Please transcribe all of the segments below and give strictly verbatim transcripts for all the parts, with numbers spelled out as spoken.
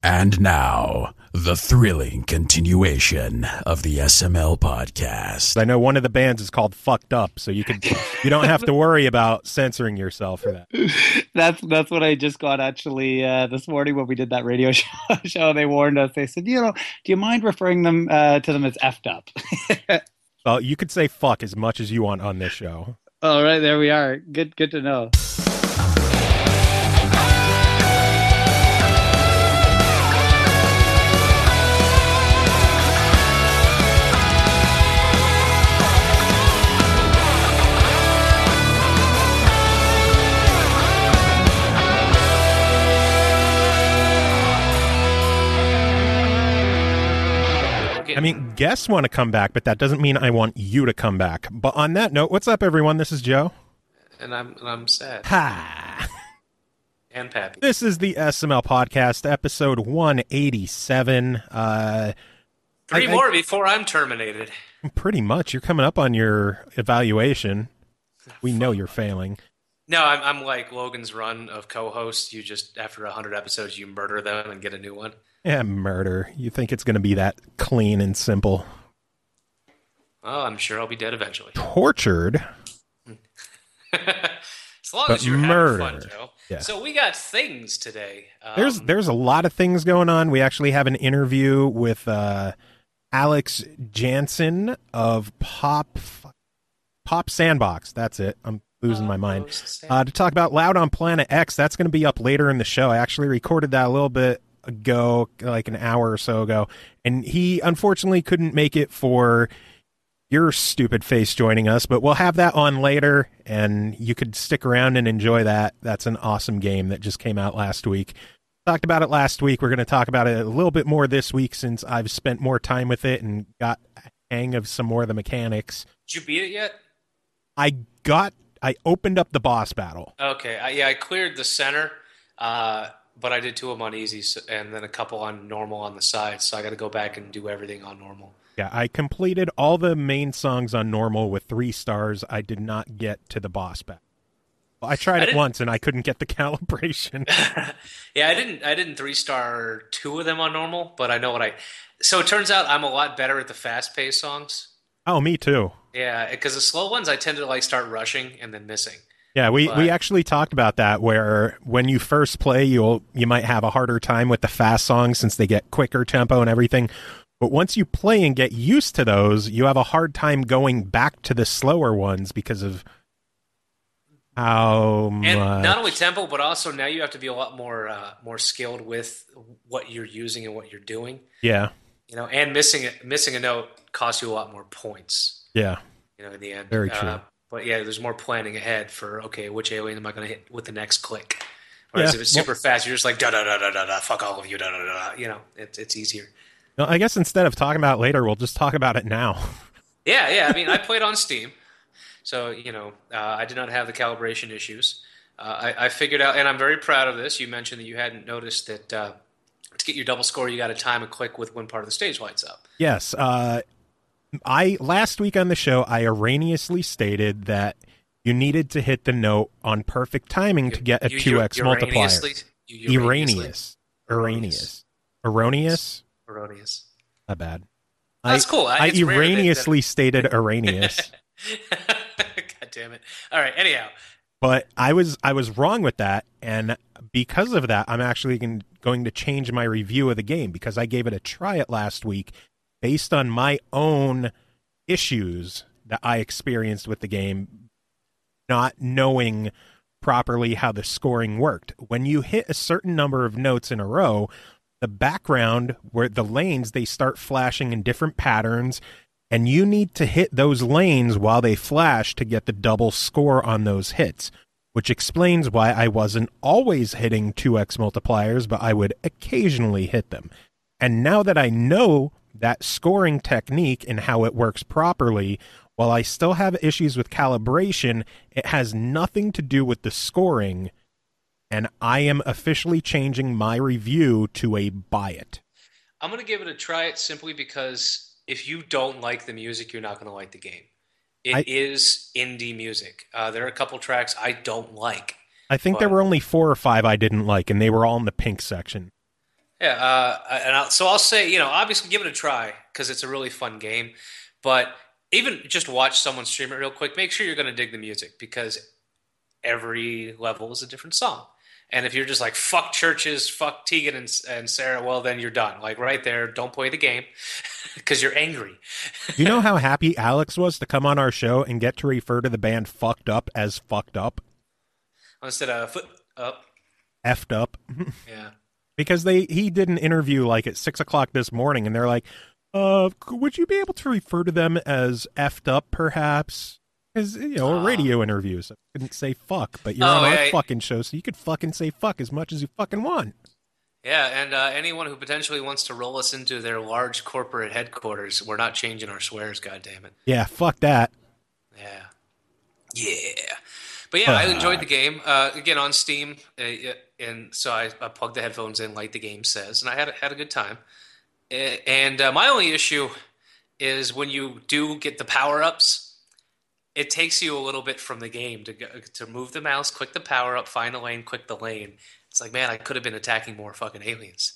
And now, the thrilling continuation of the S M L podcast. I know one of the bands is called Fucked Up, so you could you don't have to worry about censoring yourself for that. That's that's what I just got actually uh, this morning when we did that radio show. show they warned us. They said, you know, do you mind referring them uh, to them as effed up? Well, you could say fuck as much as you want on this show. All right, there we are. Good, good to know. I mean, guests want to come back, but that doesn't mean I want you to come back. But on that note, what's up, everyone? This is Joe. And I'm and I'm sad. Ha! And Pappy. This is the S M L Podcast, episode one eighty-seven. Uh, Three I, more I, before I'm terminated. Pretty much. You're coming up on your evaluation. We know you're failing. No, I'm, I'm like Logan's run of co-hosts. You just, after one hundred episodes, you murder them and get a new one. Yeah, murder. You think it's going to be that clean and simple? Oh, I'm sure I'll be dead eventually. Tortured. As long but as you're murder. having fun, Joe. Yeah. So we got things today. Um, There's there's a lot of things going on. We actually have an interview with uh, Alex Jansen of Pop Pop Sandbox. That's it. I'm losing my mind. Uh, to talk about Loud on Planet X. That's going to be up later in the show. I actually recorded that a little bit ago, like an hour or so ago, and he unfortunately couldn't make it for your stupid face joining us, but we'll have that on later, and you could stick around and enjoy that. That's an awesome game that just came out last week. Talked about it last week. We're going to talk about it a little bit more this week since I've spent more time with it and got a hang of some more of the mechanics. Did you beat it yet? I got I opened up the boss battle. Okay, I, yeah, I cleared the center, uh, but I did two of them on easy, so, and then a couple on normal on the side, so I got to go back and do everything on normal. Yeah, I completed all the main songs on normal with three stars. I did not get to the boss battle. Well, I tried I it once, and I couldn't get the calibration. Yeah, I didn't I didn't three-star two of them on normal, but I know what I... So it turns out I'm a lot better at the fast-paced songs. Oh, me too. Yeah, because the slow ones, I tend to like start rushing and then missing. Yeah, we, but... we actually talked about that, where when you first play, you'll you might have a harder time with the fast songs since they get quicker tempo and everything. But once you play and get used to those, you have a hard time going back to the slower ones because of how much... And not only tempo, but also now you have to be a lot more uh, more skilled with what you're using and what you're doing. Yeah. You know, and missing a, missing a note costs you a lot more points. Yeah. You know, in the end. Very true. Uh, but yeah, there's more planning ahead for, okay, which alien am I going to hit with the next click? Whereas Yeah. if it's super well, fast, you're just like, da da da da da da, fuck all of you, da da da da. You know, it's it's easier. No, I guess instead of talking about it later, we'll just talk about it now. Yeah, yeah. I mean, I played on Steam, so, you know, uh, I did not have the calibration issues. Uh, I, I figured out, and I'm very proud of this. You mentioned that you hadn't noticed that uh, to get your double score, you got to time a click with when part of the stage lights up. Yes. Uh, I last week on the show, I erroneously stated that you needed to hit the note on perfect timing you, to get a you, two x multiplier. Erroneous. Erroneous. Erroneous. Erroneous. Not bad. That's I, cool. I it's erroneously that... stated erroneous. God damn it. All right, anyhow. But I was I was wrong with that, and because of that, I'm actually going to change my review of the game because I gave it a try it last week based on my own issues that I experienced with the game, not knowing properly how the scoring worked. When you hit a certain number of notes in a row, the background, where the lanes, they start flashing in different patterns, and you need to hit those lanes while they flash to get the double score on those hits, which explains why I wasn't always hitting two x multipliers, but I would occasionally hit them. And now that I know that scoring technique and how it works properly, while I still have issues with calibration, it has nothing to do with the scoring, and I am officially changing my review to a buy it. I'm going to give it a try it simply because if you don't like the music, you're not going to like the game. It I, is indie music. Uh, there are a couple tracks I don't like. I think but... there were only four or five I didn't like, and they were all in the Pink section. Yeah, uh, and I'll, so I'll say, you know, obviously give it a try because it's a really fun game. But even just watch someone stream it real quick. Make sure you're going to dig the music because every level is a different song. And if you're just like, fuck churches, fuck Tegan and, and Sarah, well, then you're done. Like right there, don't play the game because you're angry. You know how happy Alex was to come on our show and get to refer to the band Fucked Up as Fucked Up? Instead of foot up. Effed up. Yeah. Because they he did an interview like at six o'clock this morning, and they're like, uh, would you be able to refer to them as effed up, perhaps? Because, you know, a radio interview, so I couldn't say fuck, but you're oh, on our yeah, fucking show, so you could fucking say fuck as much as you fucking want. Yeah, and uh, anyone who potentially wants to roll us into their large corporate headquarters, we're not changing our swears, goddammit. Yeah, fuck that. Yeah. Yeah. But yeah, uh, I enjoyed the game. Uh, again, on Steam, uh, and so I, I plugged the headphones in like the game says, and I had, had a good time. And uh, my only issue is when you do get the power-ups, it takes you a little bit from the game to go, to move the mouse, click the power up, find a lane, click the lane. It's like, man, I could have been attacking more fucking aliens.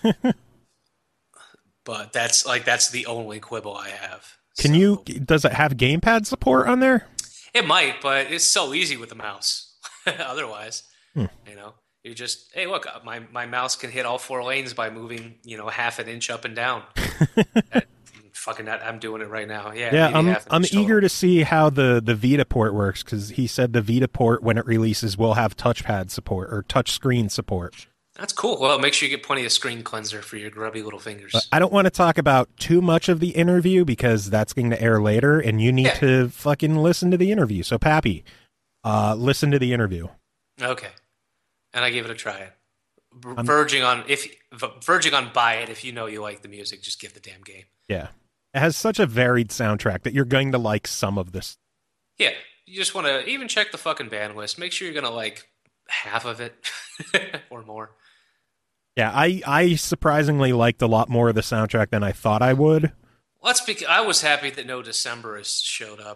But that's like that's the only quibble I have. Can so, you? Does it have gamepad support on there? It might, but it's so easy with the mouse. Otherwise, hmm. you know, you just hey, look, my my mouse can hit all four lanes by moving, you know, half an inch up and down. that, Fucking that, I'm doing it right now. Yeah, yeah. I'm I'm eager to see how the, the Vita port works because he said the Vita port when it releases will have touchpad support or touch screen support. That's cool. Well, make sure you get plenty of screen cleanser for your grubby little fingers. But I don't want to talk about too much of the interview because that's going to air later, and you need yeah. to fucking listen to the interview. So, Pappy, uh, listen to the interview. Okay, and I gave it a try. I'm, verging on if verging on buy it if you know you like the music, just give the damn game. Yeah. It has such a varied soundtrack that you're going to like some of this. Yeah, you just want to even check the fucking band list. Make sure you're going to like half of it or more. Yeah, I, I surprisingly liked a lot more of the soundtrack than I thought I would. Let's be. I was happy that no Decemberists showed up.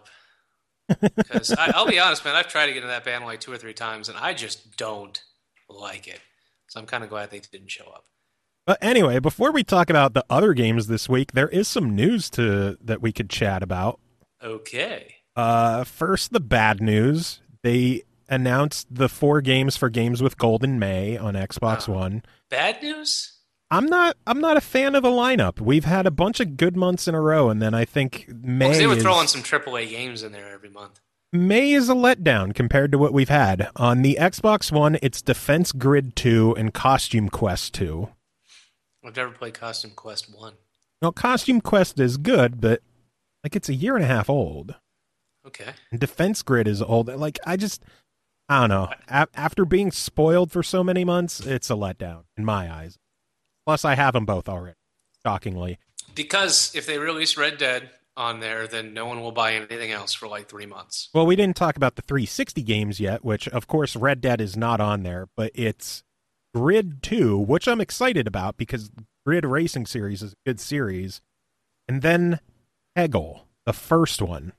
Because I'll be honest, man, I've tried to get into that band like two or three times, and I just don't like it. So I'm kind of glad they didn't show up. But anyway, before we talk about the other games this week, there is some news to that we could chat about. Okay. Uh, first, the bad news. They announced the four games for Games with Gold in May on Xbox uh, One. Bad news? I'm not I'm not a fan of the lineup. We've had a bunch of good months in a row, and then I think May well, they were is, throwing some triple A games in there every month. May is a letdown compared to what we've had. On the Xbox One, it's Defense Grid two and Costume Quest two. I've never played Costume Quest one. Well, Costume Quest is good, but like it's a year and a half old. Okay. And Defense Grid is old. Like I just, I don't know. A- after being spoiled for so many months, it's a letdown in my eyes. Plus, I have them both already. Shockingly. Because if they release Red Dead on there, then no one will buy anything else for like three months. Well, we didn't talk about the three sixty games yet, which of course Red Dead is not on there, but it's Grid two, which I'm excited about because Grid Racing Series is a good series. And then Peggle, the first one.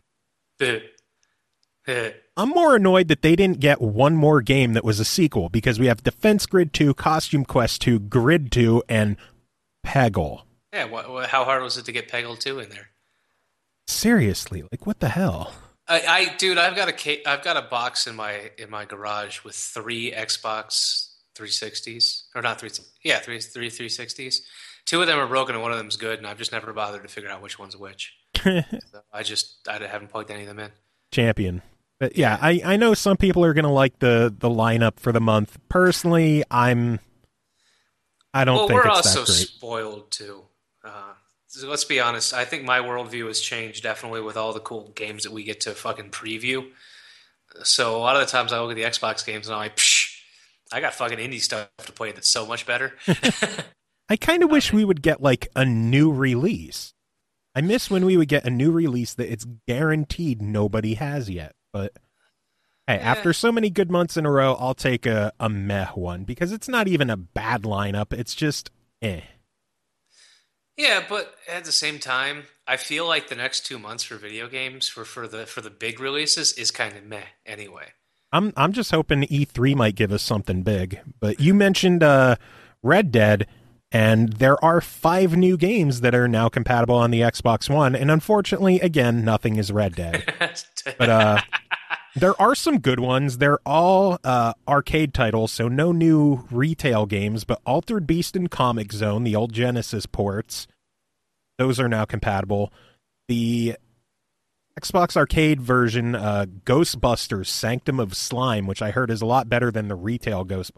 I'm more annoyed that they didn't get one more game that was a sequel because we have Defense Grid two, Costume Quest two, Grid two, and Peggle. Yeah, wh- how hard was it to get Peggle two in there? Seriously, like what the hell? I, I dude, I've got a I've got a box in my in my garage with three Xbox three sixties, or not three, yeah, three, three three sixties. Two of them are broken and one of them's good, and I've just never bothered to figure out which one's which. So I just I haven't plugged any of them in. Champion. But yeah, I, I know some people are going to like the, the lineup for the month. Personally, I'm, I don't well, think we're it's also that great. spoiled too. Uh, so let's be honest. I think my worldview has changed definitely with all the cool games that we get to fucking preview. So a lot of the times I look at the Xbox games and I'm like, psh, I got fucking indie stuff to play that's so much better. I kind of wish we would get like a new release. I miss when we would get a new release that it's guaranteed nobody has yet. But hey, yeah. After so many good months in a row, I'll take a, a meh one because it's not even a bad lineup. It's just eh. Yeah, but at the same time, I feel like the next two months for video games for, for the for the big releases is kind of meh anyway. I'm I'm just hoping E three might give us something big. But you mentioned uh, Red Dead. And there are five new games that are now compatible on the Xbox One. And unfortunately, again, nothing is Red Dead. But uh, there are some good ones. They're all uh, arcade titles, so no new retail games. But Altered Beast and Comic Zone, the old Genesis ports, those are now compatible. The Xbox arcade version, uh, Ghostbusters Sanctum of Slime, which I heard is a lot better than the retail Ghostbusters.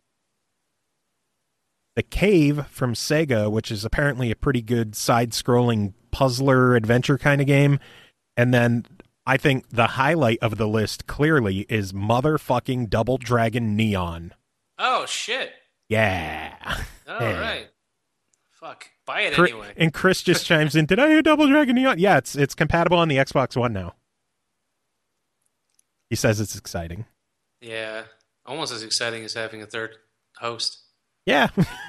The Cave from Sega, which is apparently a pretty good side-scrolling puzzler adventure kind of game. And then I think the highlight of the list clearly is motherfucking Double Dragon Neon. Oh, shit. Yeah. All yeah. right. Fuck. Buy it Chris, anyway. And Chris just chimes in, did I hear Double Dragon Neon? Yeah, it's it's compatible on the Xbox One now. He says it's exciting. Yeah. Almost as exciting as having a third host. Yeah.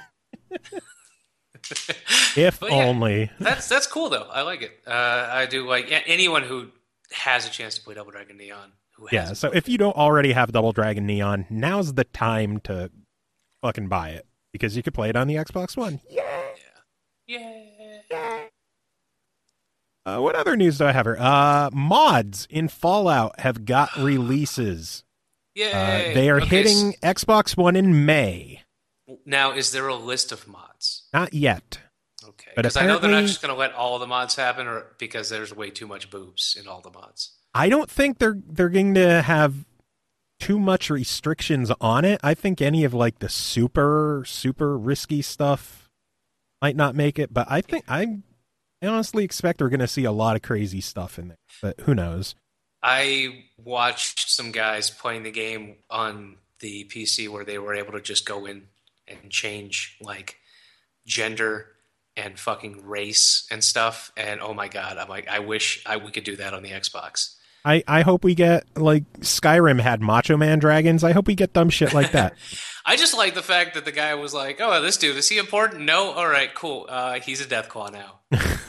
If yeah, only. That's that's cool though. I like it. Uh, I do like anyone who has a chance to play Double Dragon Neon. Who yeah. So if you don't already have Double Dragon Neon, now's the time to fucking buy it because you could play it on the Xbox One. Yeah. Yeah. Yeah. Uh, what other news do I have here? Uh, mods in Fallout have got releases. Yay. Uh, they are okay, hitting so Xbox One in May. now, is there a list of mods? Not yet. Okay, But because I know they're not apparently- just going to let all the mods happen, or because there's way too much boobs in all the mods. I don't think they're they're going to have too much restrictions on it. I think any of like the super super risky stuff might not make it, but I think I honestly expect we're going to see a lot of crazy stuff in there. But who knows? I watched some guys playing the game on the P C where they were able to just go in and change like gender and fucking race and stuff. And oh my god, I'm like, I wish I we could do that on the Xbox. I, I hope we get, like, Skyrim had Macho Man dragons. I hope we get dumb shit like that. I just like the fact that the guy was like, oh, this dude, is he important? No? All right, cool. Uh, he's a Deathclaw now.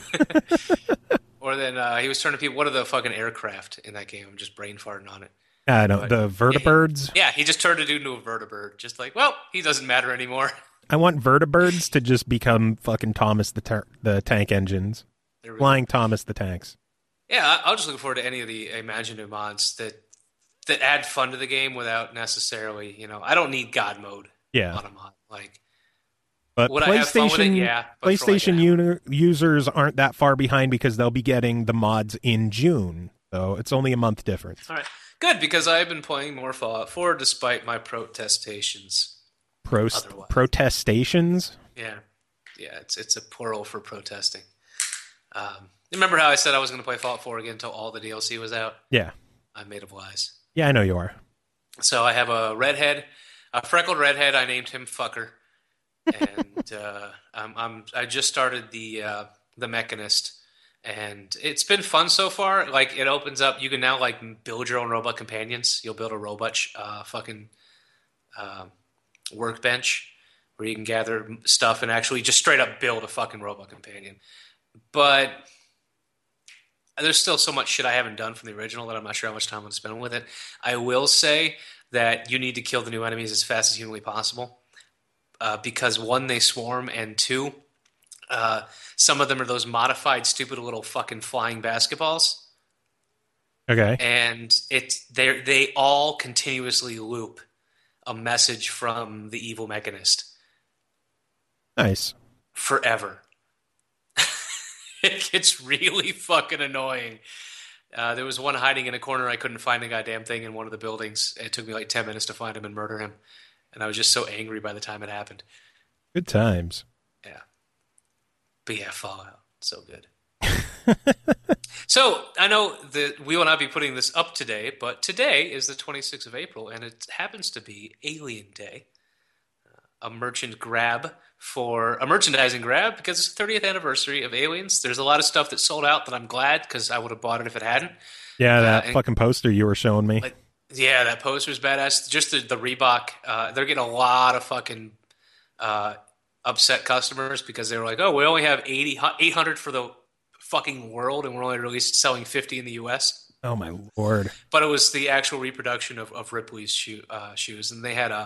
Or then uh, he was turning people, what are the fucking aircraft in that game? I'm just brain farting on it. I don't, But- the vertibirds. Yeah, he just turned a dude into a vertibird. Just like, well, he doesn't matter anymore. I want vertibirds to just become fucking Thomas the tar- the tank engines. They're really- Flying Thomas the tanks. Yeah, I- I'll just look forward to any of the imaginative mods that that add fun to the game without necessarily, you know, I don't need God mode Yeah. on a mod. Like, But would I have fun with it? PlayStation, Yeah. but for like PlayStation an hour. uni- users aren't that far behind because they'll be getting the mods in June. So it's only a month difference. All right, good, because I've been playing more Fallout four despite my protestations. Prost- Otherwise. protestations? Yeah, yeah, it's it's a plural for protesting. Um, remember how I said I was going to play Fallout four again until all the D L C was out? Yeah. I'm made of lies. Yeah, I know you are. So I have a redhead, a freckled redhead. I named him Fucker, and uh, I'm, I'm I just started the uh, the Mechanist, and it's been fun so far. Like it opens up, you can now like build your own robot companions. You'll build a robot sh- uh, fucking uh, workbench where you can gather stuff and actually just straight up build a fucking robot companion. But there's still so much shit I haven't done from the original that I'm not sure how much time I'm going to spend with it. I will say that you need to kill the new enemies as fast as humanly possible uh, because one, they swarm, and two, uh, some of them are those modified stupid little fucking flying basketballs, Okay. and it's they they all continuously loop a message from the evil Mechanist Nice. forever. It gets really fucking annoying. Uh, there was one hiding in a corner. I couldn't find the goddamn thing in one of the buildings. It took me like ten minutes to find him and murder him. And I was just so angry by the time it happened. Good times. Yeah. But yeah, Fallout. So good. So I know that we will not be putting this up today, but today is the twenty-sixth of April, and it happens to be Alien Day. Uh, a merchant grab for a merchandising grab because it's the thirtieth anniversary of Aliens. There's a lot of stuff that sold out that I'm glad because I would have bought it if it hadn't. Yeah, that Uh, and- fucking poster you were showing me. Like, yeah, that poster's badass. Just the, the Reebok, uh, they're getting a lot of fucking uh, upset customers because they were like, oh, we only have eighty, eight hundred for the fucking world and we're only really selling fifty in the U S. Oh my lord. But it was the actual reproduction of, of Ripley's shoe, uh, shoes. And they had a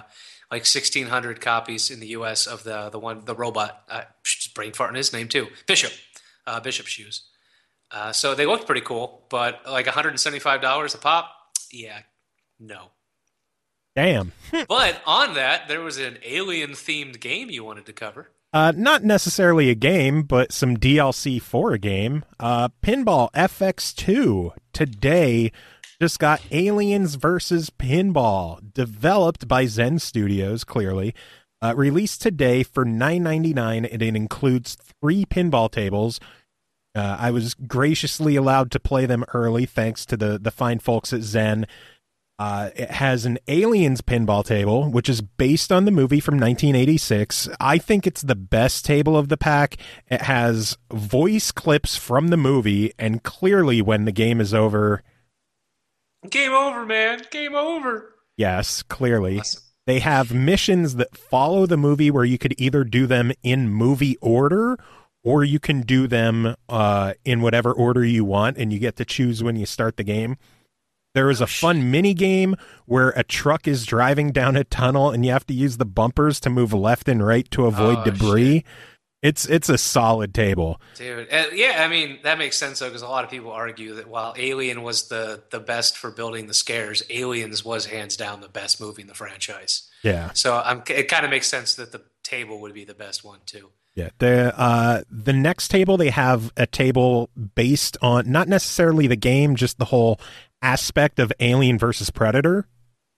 like sixteen hundred copies in the U S of the the one the robot. Uh, just brain farting his name too. Bishop, uh, Bishop shoes. Uh, so they looked pretty cool, but like one hundred seventy-five dollars a pop. Yeah, no. Damn. But on that, there was an alien-themed game you wanted to cover. Uh, not necessarily a game, but some D L C for a game. Uh, Pinball F X two today just got Aliens versus Pinball, developed by Zen Studios, clearly. Uh, released today for nine ninety-nine, and it includes three pinball tables. Uh, I was graciously allowed to play them early, thanks to the, the fine folks at Zen. Uh, it has an Aliens pinball table, which is based on the movie from nineteen eighty-six. I think it's the best table of the pack. It has voice clips from the movie, and clearly when the game is over... Game over, man. Game over. Yes, clearly. Awesome. They have missions that follow the movie where you could either do them in movie order, or you can do them uh, in whatever order you want, and you get to choose when you start the game. There is a fun mini game where a truck is driving down a tunnel and you have to use the bumpers to move left and right to avoid oh, debris. Shit. It's it's a solid table. Dude. Uh, yeah, I mean, that makes sense, though, because a lot of people argue that while Alien was the, the best for building the scares, Aliens was hands down the best movie in the franchise. Yeah. So um, it kind of makes sense that the table would be the best one, too. Yeah, the uh, the next table, they have a table based on not necessarily the game, just the whole aspect of Alien versus Predator.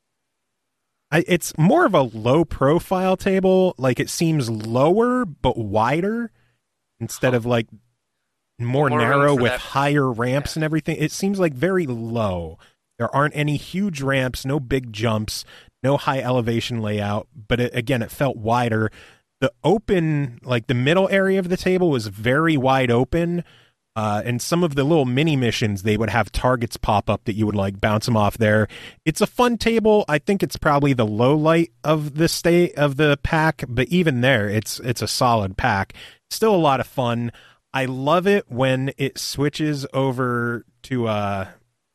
I, it's more of a low profile table, like it seems lower but wider instead of like more, more narrow with that. higher ramps Yeah. and everything. It seems like very low. There aren't any huge ramps, no big jumps, no high elevation layout, but it, again, it felt wider. The open, like the middle area of the table was very wide open. Uh, and some of the little mini missions, they would have targets pop up that you would like bounce them off there. It's a fun table. I think it's probably the low light of the state of the pack, but even there, it's it's a solid pack. Still a lot of fun. I love it when it switches over to uh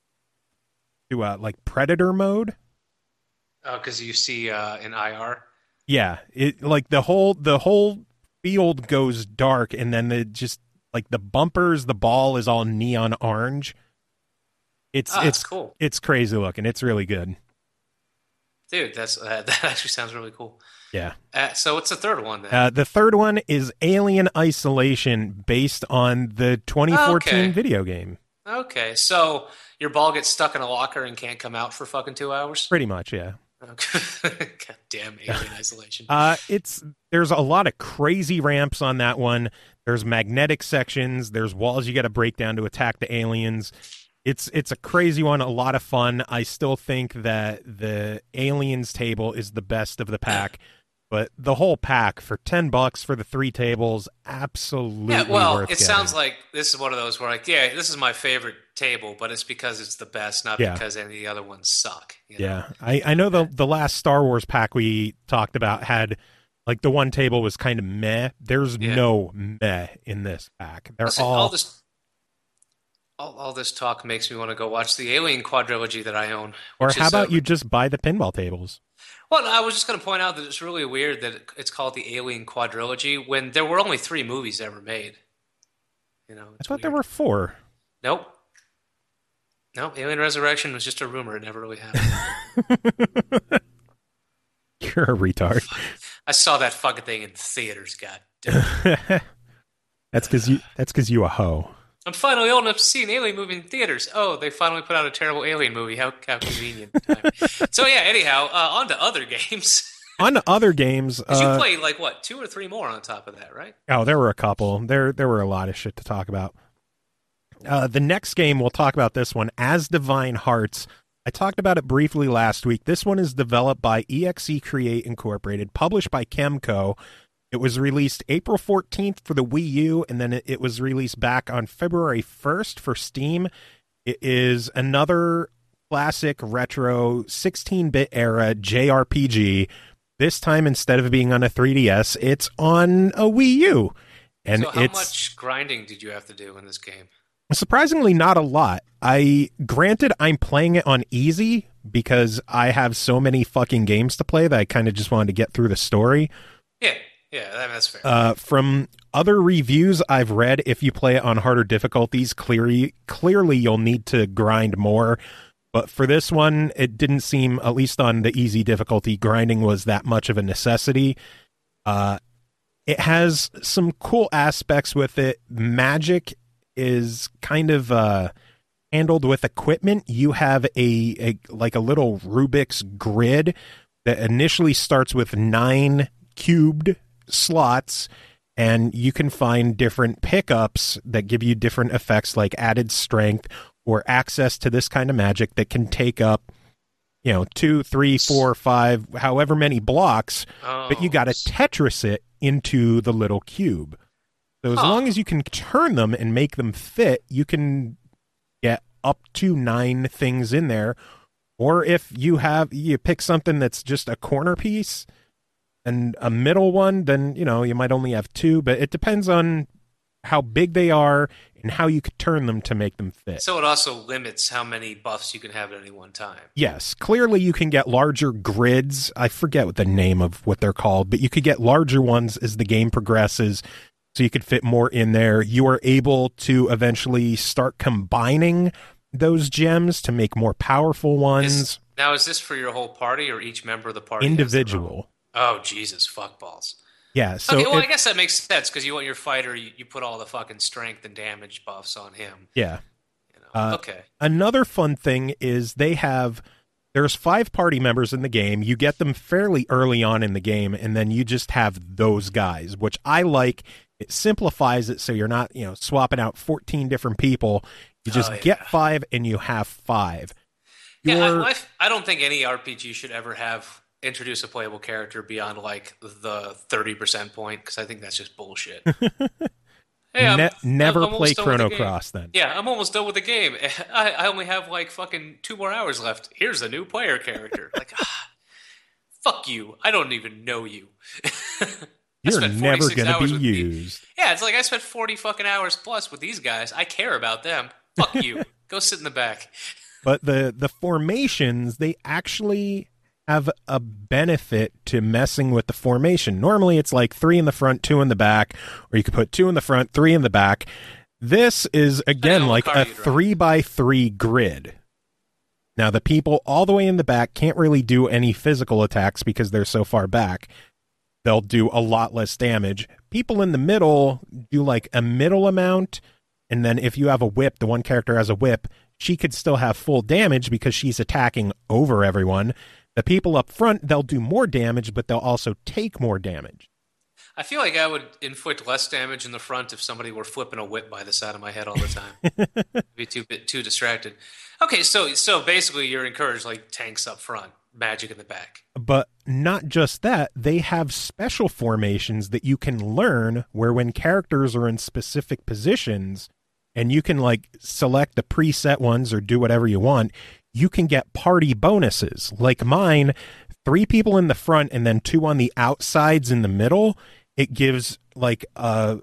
to uh like Predator mode. Oh, because you see uh, in I R. Yeah, it like the whole the whole field goes dark, and then it just. Like the bumpers, the ball is all neon orange. It's Oh, it's that's cool. It's crazy looking. It's really good. Dude, that's uh, that actually sounds really cool. Yeah. Uh, so what's the third one then? Uh, the third one is Alien Isolation, based on the twenty fourteen Okay. video game. Okay, so your ball gets stuck in a locker and can't come out for fucking two hours? Pretty much, yeah. Okay. God damn Alien Isolation. Uh, it's there's a lot of crazy ramps on that one. There's magnetic sections. There's walls you got to break down to attack the aliens. It's it's a crazy one, a lot of fun. I still think that the aliens table is the best of the pack, but the whole pack for ten bucks for the three tables, absolutely Yeah, well, worth it getting. sounds like this is one of those where, like, yeah, this is my favorite table, but it's because it's the best, not Yeah. because any of the other ones suck. You know? Yeah, I, I know the the last Star Wars pack we talked about had, like, the one table was kind of meh. There's Yeah. no meh in this pack. They're Listen, all... all this, all, all this talk makes me want to go watch the Alien quadrilogy that I own. Or which how is, about uh, you just buy the pinball tables? Well, I was just going to point out that it's really weird that it- it's called the Alien quadrilogy when there were only three movies ever made. You know, I it's thought there weird. were four. Nope. Nope. Alien Resurrection was just a rumor. It never really happened. You're a retard. I saw that fucking thing in theaters. God damn. That's because you. That's because you a hoe. I'm finally old enough to see an alien movie in theaters. Oh, they finally put out a terrible alien movie. How how convenient. Time. So yeah. Anyhow, uh, on to other games. On to other games. 'Cause you Uh, played like what, two or three more on top of that, right? oh, there were a couple. There there were a lot of shit to talk about. Uh, the next game we'll talk about this one, As Divine Hearts. I talked about it briefly last week. This one is developed by E X E Create Incorporated, published by Kemco. It was released April fourteenth for the Wii U, and then it, it was released back on February first for Steam. It is another classic retro sixteen-bit era J R P G. This time, instead of being on a three D S, it's on a Wii U. And so how it's much grinding did you have to do in this game? Surprisingly, not a lot. I granted I'm playing it on easy because I have so many fucking games to play that I kind of just wanted to get through the story. Yeah, yeah, that, that's fair. Uh, from other reviews I've read, if you play it on harder difficulties, clearly, clearly you'll need to grind more. But for this one, it didn't seem, at least on the easy difficulty, grinding was that much of a necessity. Uh, it has some cool aspects with it. Magic is kind of uh, handled with equipment. You have a, a like a little Rubik's grid that initially starts with nine cubed slots, and you can find different pickups that give you different effects like added strength or access to this kind of magic that can take up, you know, two, three, four, five, however many blocks, oh. but you got to Tetris it into the little cube. So as huh. long as you can turn them and make them fit, you can get up to nine things in there. Or if you have, you pick something that's just a corner piece and a middle one, then, you know, you might only have two, but it depends on how big they are and how you could turn them to make them fit. So it also limits how many buffs you can have at any one time. Yes, clearly you can get larger grids. I forget what the name of what they're called, but you could get larger ones as the game progresses, so you could fit more in there. You are able to eventually start combining those gems to make more powerful ones. Is, now, is this for your whole party or each member of the party? Individual. Oh, Jesus, fuck balls. Yeah, so okay, well, if, I guess that makes sense because you want your fighter, you, you put all the fucking strength and damage buffs on him. Yeah. You know? Uh, okay. Another fun thing is they have, there's five party members in the game. You get them fairly early on in the game, and then you just have those guys, which I like. It simplifies it so you're not, you know, swapping out fourteen different people. You just oh, yeah. get five, and you have five. Yeah, Your, I, I, I don't think any R P G should ever have introduce a playable character beyond like the thirty percent point, because I think that's just bullshit. Hey, I'm, ne- never I'm play done Chrono with the game. Cross then. Yeah, I'm almost done with the game. I, I only have like fucking two more hours left. Here's a new player character. Like, ah, fuck you. I don't even know you. You're never going to be used. Me. Yeah, it's like I spent forty fucking hours plus with these guys. I care about them. Fuck you. Go sit in the back. But the, the formations, they actually have a benefit to messing with the formation. Normally it's like three in the front, two in the back, or you could put two in the front, three in the back. This is, again, like a three by three grid. Now, the people all the way in the back can't really do any physical attacks because they're so far back. They'll do a lot less damage. People in the middle do like a middle amount, and then if you have a whip, the one character has a whip, she could still have full damage because she's attacking over everyone. The people up front, they'll do more damage, but they'll also take more damage. I feel like I would inflict less damage in the front if somebody were flipping a whip by the side of my head all the time. I'd be too bit too distracted. Okay, so so basically you're encouraged like tanks up front, magic in the back. But not just that, they have special formations that you can learn where when characters are in specific positions and you can like select the preset ones or do whatever you want, you can get party bonuses. Like mine, three people in the front and then two on the outsides in the middle. It gives like a,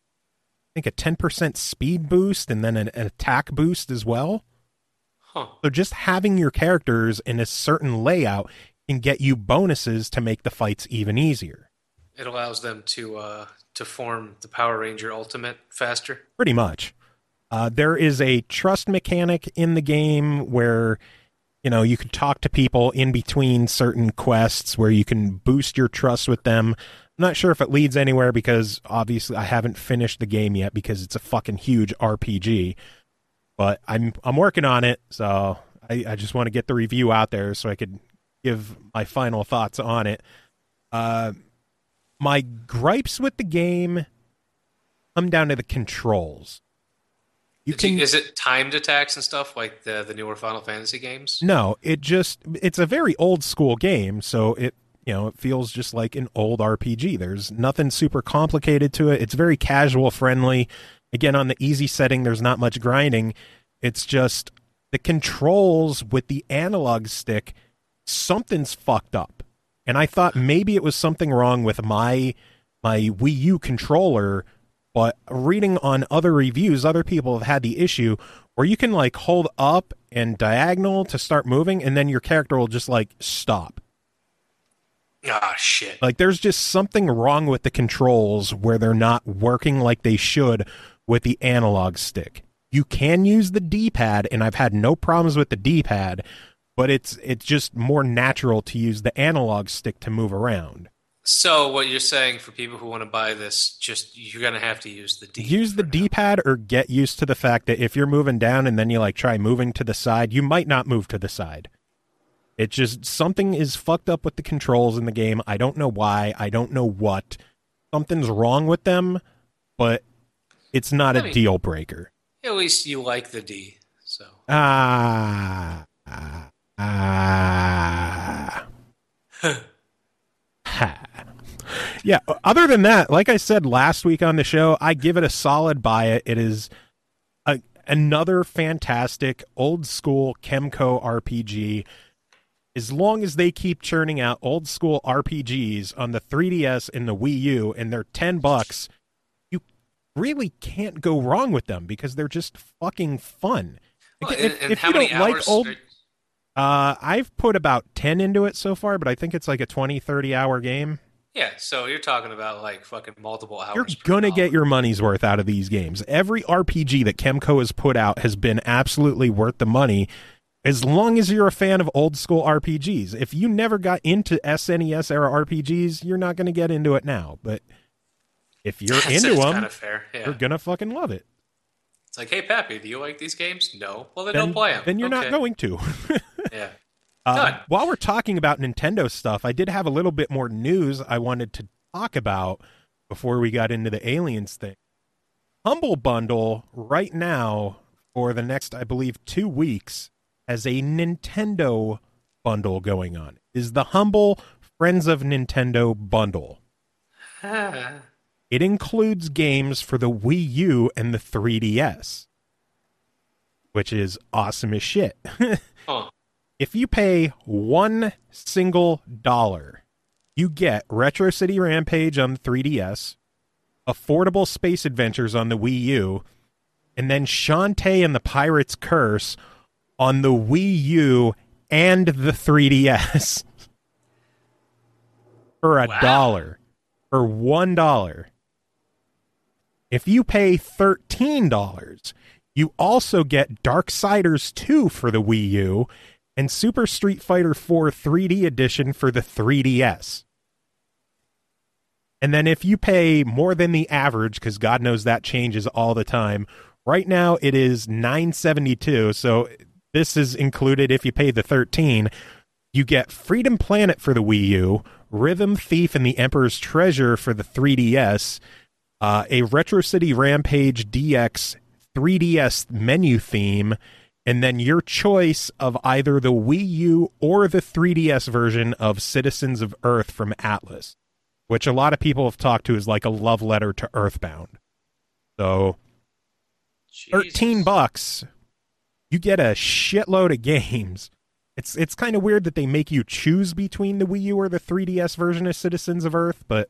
I think a ten percent speed boost and then an, an attack boost as well. Huh. So just having your characters in a certain layout can get you bonuses to make the fights even easier. It allows them to uh, to form the Power Ranger Ultimate faster. Pretty much. Uh, there is a trust mechanic in the game where, you know, you can talk to people in between certain quests where you can boost your trust with them. I'm not sure if it leads anywhere because obviously I haven't finished the game yet because it's a fucking huge R P G. But I'm I'm working on it, so I, I just want to get the review out there so I could give my final thoughts on it. Uh, my gripes with the game come down to the controls. You can, you, is it timed attacks and stuff like the the newer Final Fantasy games? No, it just it's a very old school game, so it you know it feels just like an old R P G. There's nothing super complicated to it. It's very casual friendly. Again, on the easy setting, there's not much grinding. It's just the controls with the analog stick, something's fucked up. And I thought maybe it was something wrong with my my Wii U controller But reading on other reviews, other people have had the issue where you can like hold up and diagonal to start moving, and then your character will just like stop. Ah, shit. Like there's just something wrong with the controls where they're not working like they should with the analog stick. You can use the D-pad, and I've had no problems with the D-pad, but it's it's just more natural to use the analog stick to move around. So what you're saying for people who want to buy this, just you're going to have to use the D. Use the D-pad or get used to the fact that if you're moving down and then you like try moving to the side, you might not move to the side. It just, something is fucked up with the controls in the game. I don't know why. I don't know what. Something's wrong with them, but it's not I a mean, deal breaker. At least you like the D, so. Ah. Ah. Ah. Ha. Yeah, other than that, like I said last week on the show, I give it a solid buy it. It is a, another fantastic old school Kemco R P G. As long as they keep churning out old school R P Gs on the three D S and the Wii U, and they're ten bucks, you really can't go wrong with them because they're just fucking fun. Well, if and, and if how you many don't like hours old... are- Uh, I've put about ten into it so far, but I think it's like a twenty, thirty hour game. Yeah, so you're talking about like fucking multiple hours. You're per gonna dollar. get your money's worth out of these games. Every R P G that Kemco has put out has been absolutely worth the money, as long as you're a fan of old school R P Gs. If you never got into S N E S era R P Gs, you're not gonna get into it now. But if you're That's into it's them, kind of fair. Yeah. you're gonna fucking love it. It's like, hey, Pappy, do you like these games? No. Well, then, Then, don't play them. then you're not going to. Yeah. Uh, Done. while we're talking about Nintendo stuff, I did have a little bit more news I wanted to talk about before we got into the aliens thing. Humble Bundle right now for the next, I believe, two weeks has a Nintendo bundle going on. Is the Humble Friends of Nintendo bundle. It includes games for the Wii U and the three D S, which is awesome as shit. Huh. If you pay one single dollar, you get Retro City Rampage on the three D S, Affordable Space Adventures on the Wii U, and then Shantae and the Pirate's Curse on the Wii U and the three D S for a Wow. dollar, for one dollar. If you pay thirteen dollars, you also get Darksiders two for the Wii U and Super Street Fighter four three D Edition for the three D S. And then if you pay more than the average, because God knows that changes all the time, right now it is nine dollars and seventy-two cents, so this is included if you pay the thirteen dollars. You get Freedom Planet for the Wii U, Rhythm Thief and the Emperor's Treasure for the three D S, uh, a Retro City Rampage D X three D S menu theme, and then your choice of either the Wii U or the three D S version of Citizens of Earth from Atlas, which a lot of people have talked to as like a love letter to Earthbound. So, thirteen Jesus. bucks, you get a shitload of games. It's it's kind of weird that they make you choose between the Wii U or the three D S version of Citizens of Earth, but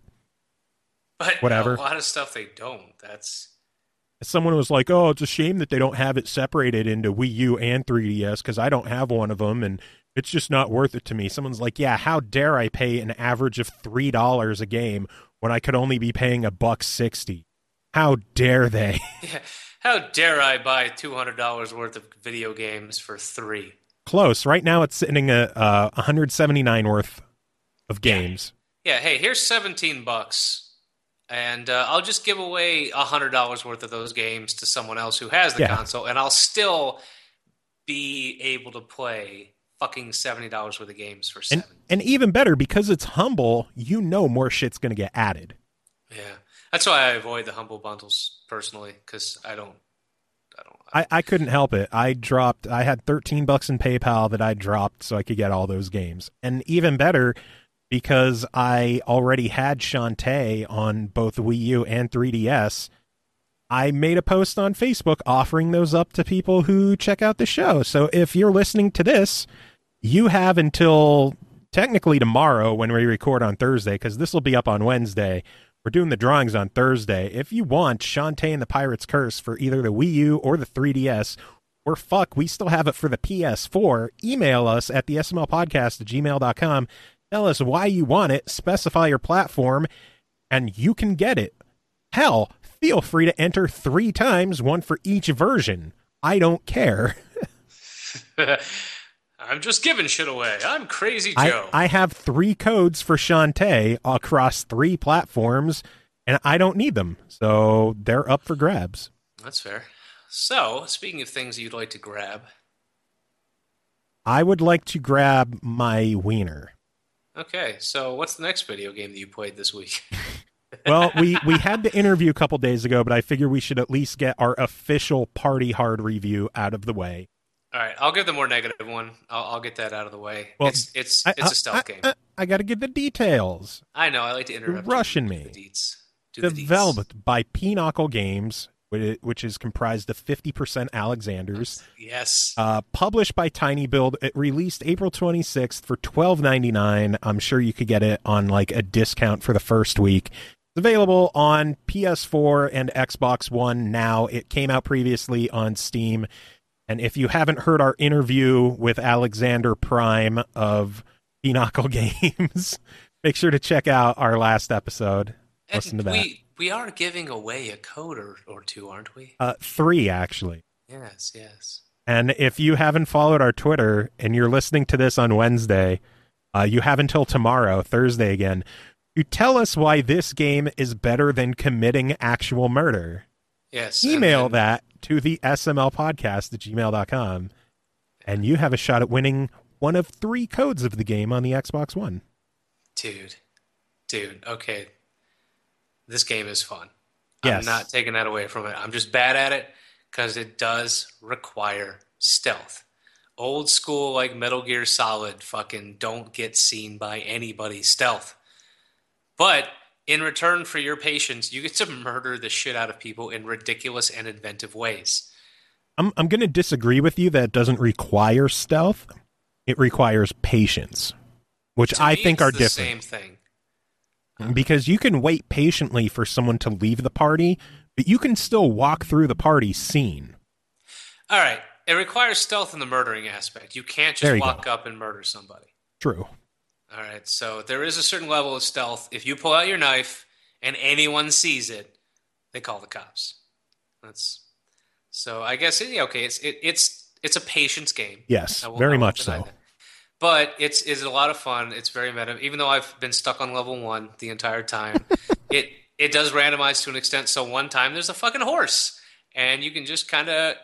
But whatever. a lot of stuff they don't. That's someone was like, oh, it's a shame that they don't have it separated into Wii U and three D S because I don't have one of them, and it's just not worth it to me. Someone's like, yeah, how dare I pay an average of three dollars a game when I could only be paying a buck sixty? How dare they? yeah. How dare I buy two hundred dollars worth of video games for three? Close. Right now it's sitting at uh, one hundred seventy-nine worth of games. Yeah, hey, here's seventeen bucks. And uh, I'll just give away one hundred dollars worth of those games to someone else who has the Yeah. console, and I'll still be able to play fucking seventy dollars worth of games for And, seven. and even better, because it's Humble, you know more shit's going to get added. Yeah. That's why I avoid the Humble bundles, personally, because I don't... I don't... I, I couldn't help it. I dropped, I had thirteen bucks in PayPal that I dropped so I could get all those games. And even better, because I already had Shantae on both Wii U and three D S, I made a post on Facebook offering those up to people who check out the show. So if you're listening to this, you have until technically tomorrow when we record on Thursday, because this will be up on Wednesday, We're doing the drawings on Thursday. If you want Shantae and the Pirate's Curse for either the Wii U or the three D S, or fuck, we still have it for the P S four, email us at the S M L podcast at gmail dot com. Tell us why you want it, specify your platform, and you can get it. Hell, feel free to enter three times, one for each version. I don't care. I'm just giving shit away. I'm Crazy I, Joe. I have three codes for Shantae across three platforms, and I don't need them. So they're up for grabs. That's fair. So, speaking of things you'd like to grab. I would like to grab my wiener. Okay, so what's the next video game that you played this week? Well, we, we had the interview a couple days ago, but I figure we should at least get our official Party Hard review out of the way. All right, I'll give the more negative one. I'll, I'll get that out of the way. Well, it's it's I, it's I, a stealth I, game. I, I got to give the details. I know. I like to interrupt. You're rushing you. me. Do the deets. Do the deets. Developed by Pinochle Games, which is comprised of fifty percent Alexanders. Yes. Uh, published by Tiny Build. It released April twenty-sixth for twelve ninety-nine. I'm sure you could get it on like a discount for the first week. It's available on P S four and Xbox One now. It came out previously on Steam. And if you haven't heard our interview with Alexander Prime of Pinochle Games, make sure to check out our last episode. And Listen to that. We, we are giving away a code or, or two, aren't we? Uh, three, actually. Yes, yes. And if you haven't followed our Twitter and you're listening to this on Wednesday, uh, you have until tomorrow, Thursday again, to tell us why this game is better than committing actual murder. Yes. Email and, that to the S M L podcast at gmail dot com, and you have a shot at winning one of three codes of the game on the Xbox One. Dude. Dude, okay. This game is fun. Yes. I'm not taking that away from it. I'm just bad at it because it does require stealth. Old school, like Metal Gear Solid, fucking don't get seen by anybody stealth. But in return for your patience, you get to murder the shit out of people in ridiculous and inventive ways. I'm I'm going to disagree with you that it doesn't require stealth. It requires patience, which To I me, think it's are the different. Same thing. Because you can wait patiently for someone to leave the party, but you can still walk through the party seen. All right. It requires stealth in the murdering aspect. You can't There just you walk go. up and murder somebody. True. All right. So there is a certain level of stealth. If you pull out your knife and anyone sees it, they call the cops. That's so. I guess yeah, okay. It's it, it's it's a patience game. Yes, I will- very I won't much deny so. that. But it's it's a lot of fun. It's very meta. Even though I've been stuck on level one the entire time, it it does randomize to an extent. So one time there's a fucking horse, and you can just kind of,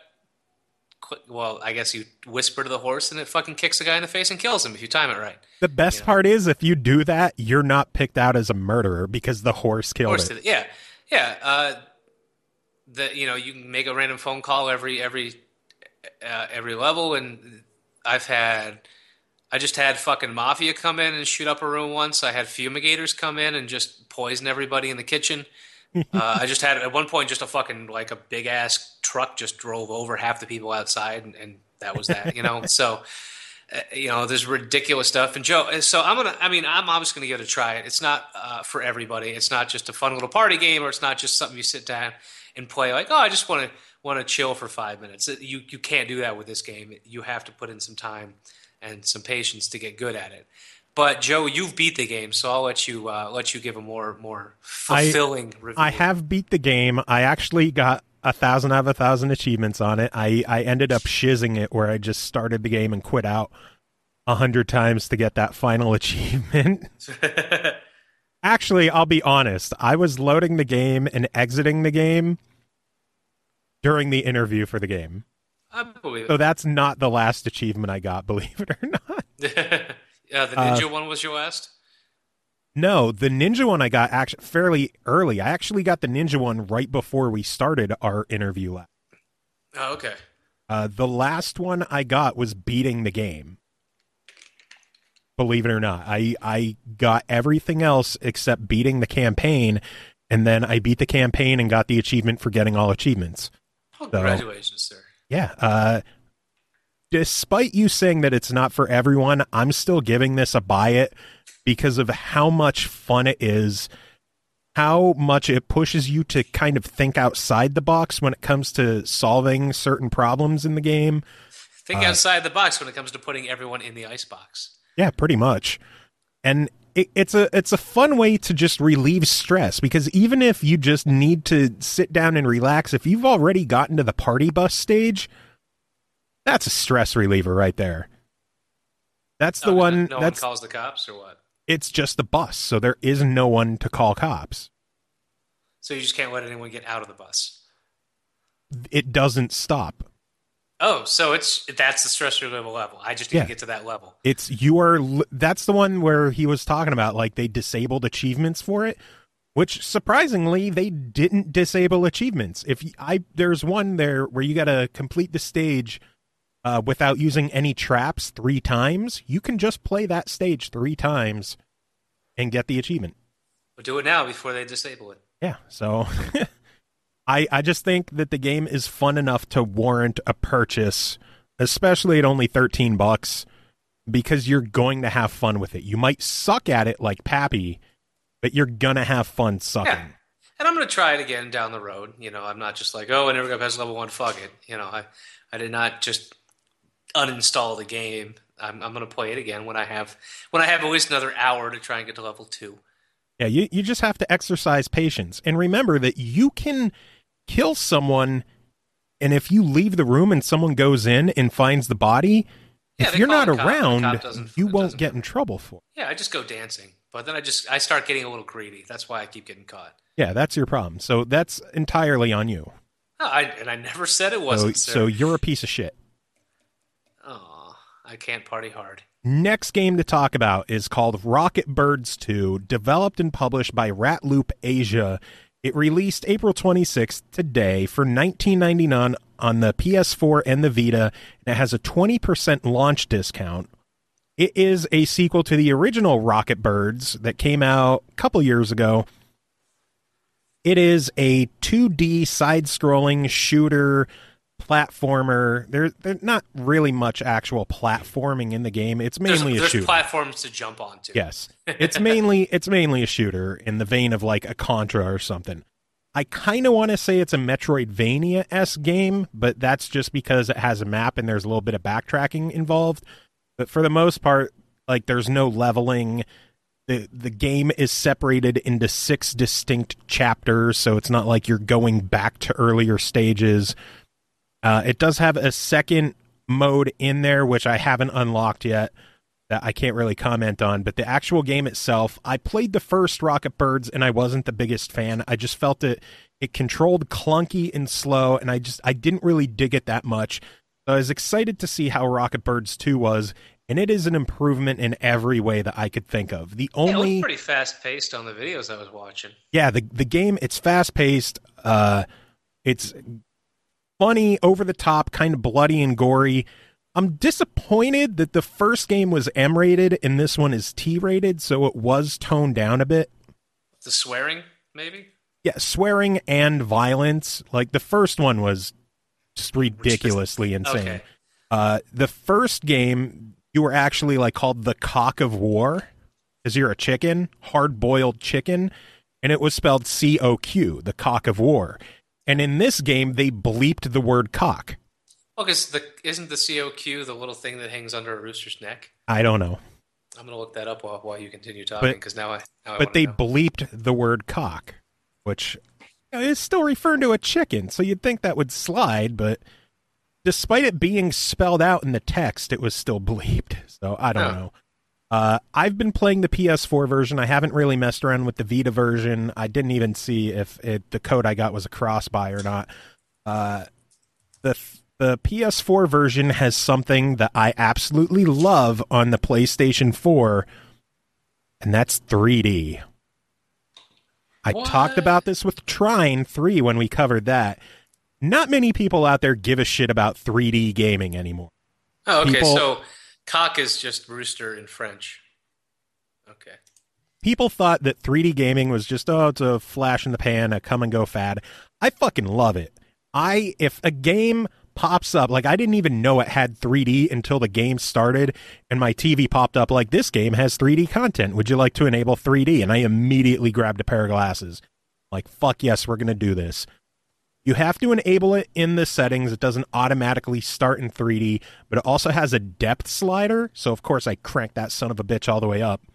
well, I guess you whisper to the horse, and it fucking kicks the guy in the face and kills him if you time it right. The best You know. part is if you do that, you're not picked out as a murderer because the horse killed Horse it. did it. Yeah, yeah. Uh, the you know you can make a random phone call every every uh, every level, and I've had. I just had fucking mafia come in and shoot up a room once. I had fumigators come in and just poison everybody in the kitchen. uh, I just had at one point just a fucking like a big ass truck just drove over half the people outside, and, and that was that. You know, so uh, you know there's ridiculous stuff. And Joe, so I'm gonna. I mean, I'm obviously gonna give it a try. It's not uh, for everybody. It's not just a fun little party game, or it's not just something you sit down and play. Like, oh, I just want to want to chill for five minutes. You you can't do that with this game. You have to put in some time and some patience to get good at it. But Joe, you've beat the game, so I'll let you uh, let you give a more more fulfilling I, review. I have beat the game. I actually got a thousand out of a thousand achievements on it. I, I ended up shizzing it where I just started the game and quit out a hundred times to get that final achievement. Actually, I'll be honest. I was loading the game and exiting the game during the interview for the game. I believe So it. that's not the last achievement I got, believe it or not. Yeah, the ninja one was your last? No, the ninja one I got actually fairly early. I actually got the ninja one right before we started our interview lab. Oh, okay. Uh, the last one I got was beating the game. Believe it or not. I, I got everything else except beating the campaign, and then I beat the campaign and got the achievement for getting all achievements. Oh, So- congratulations, sir. Yeah. Uh, despite you saying that it's not for everyone, I'm still giving this a buy it because of how much fun it is, how much it pushes you to kind of think outside the box when it comes to solving certain problems in the game. Think uh, outside the box when it comes to putting everyone in the icebox. Yeah, pretty much. And it, it's a it's a fun way to just relieve stress, because even if you just need to sit down and relax, if you've already gotten to the party bus stage, that's a stress reliever right there. That's the oh, one. No, no that's, one calls the cops, or what? It's just the bus, so there is no one to call cops. So you just can't let anyone get out of the bus. It doesn't stop. Oh, so it's that's the stress reliever level. I just need Yeah. to get to that level. It's you are. That's the one where he was talking about, like, they disabled achievements for it, which surprisingly they didn't disable achievements. If you, I there's one there where you got to complete the stage uh, without using any traps three times. You can just play that stage three times and get the achievement. We'll do it now before they disable it. Yeah. So. I, I just think that the game is fun enough to warrant a purchase, especially at only thirteen bucks, because you're going to have fun with it. You might suck at it like Pappy, but you're going to have fun sucking. Yeah. And I'm going to try it again down the road. You know, I'm not just like, oh, I never got past level one, fuck it. You know, I, I did not just uninstall the game. I'm, I'm going to play it again when I have when I have at least another hour to try and get to level two. Yeah, you, you just have to exercise patience. And remember that you can kill someone, and if you leave the room and someone goes in and finds the body, Yeah, if they you're call not the cop, and the around, cop doesn't- you it won't doesn't- get in trouble for it. Yeah, I just go dancing. But then I just I start getting a little greedy. That's why I keep getting caught. Yeah, that's your problem. So that's entirely on you. Oh, I, and I never said it So, wasn't, sir. so you're a piece of shit. Oh, I can't party hard. Next game to talk about is called Rocket Birds two, developed and published by Ratloop Asia. It released April twenty-sixth today for nineteen ninety-nine on the P S four and the Vita, and it has a twenty percent launch discount. It is a sequel to the original Rocket Birds that came out a couple years ago. It is a two D side-scrolling shooter platformer. There, there's not really much actual platforming in the game. It's mainly there's, a there's shooter. platforms to jump onto. Yes, it's mainly it's mainly a shooter in the vein of like a Contra or something. I kind of want to say it's a Metroidvania-esque game, but that's just because it has a map and there's a little bit of backtracking involved. But for the most part, like, there's no leveling. The the game is separated into six distinct chapters, so it's not like you're going back to earlier stages. Uh, it does have a second mode in there, which I haven't unlocked yet, that I can't really comment on. But the actual game itself, I played the first Rocket Birds, and I wasn't the biggest fan. I just felt it it controlled clunky and slow, and I just I didn't really dig it that much. So I was excited to see how Rocket Birds two was, and it is an improvement in every way that I could think of. The Yeah, it only looked pretty fast paced on the videos I was watching. yeah, the the game, it's fast paced. Uh, it's funny, over the top, kind of bloody and gory. I'm disappointed that the first game was M rated and this one is T rated, so it was toned down a bit. The swearing, maybe? Yeah, swearing and violence. Like, the first one was just ridiculously insane. Okay. Uh, the first game, you were actually like called the Cock of War, because you're a chicken, hard-boiled chicken, and it was spelled C O Q, the Cock of War. And in this game, they bleeped the word cock. Well, because the isn't the C O Q the little thing that hangs under a rooster's neck? I don't know. I'm going to look that up while, while you continue talking, But- because now I now I But wanna they know. bleeped the word cock, which, you know, is still referring to a chicken, so you'd think that would slide, but despite it being spelled out in the text, it was still bleeped. So I don't Huh. know. Uh, I've been playing the P S four version. I haven't really messed around with the Vita version. I didn't even see if it, the code I got was a cross-buy or not. Uh, the the P S four version has something that I absolutely love on the PlayStation four, and that's three D. I What? talked about this with Trine three when we covered that. Not many people out there give a shit about three D gaming anymore. Oh, okay, people- so cock is just rooster in French. Okay. People thought that three D gaming was just, oh, it's a flash in the pan, a come and go fad. I fucking love it. I if a game pops up. Like, I didn't even know it had three D until the game started, and my T V popped up like, this game has three D content. Would you like to enable three D? And I immediately grabbed a pair of glasses. Like, fuck yes, we're going to do this. You have to enable it in the settings. It doesn't automatically start in three D, but it also has a depth slider. So, of course, I cranked that son of a bitch all the way up.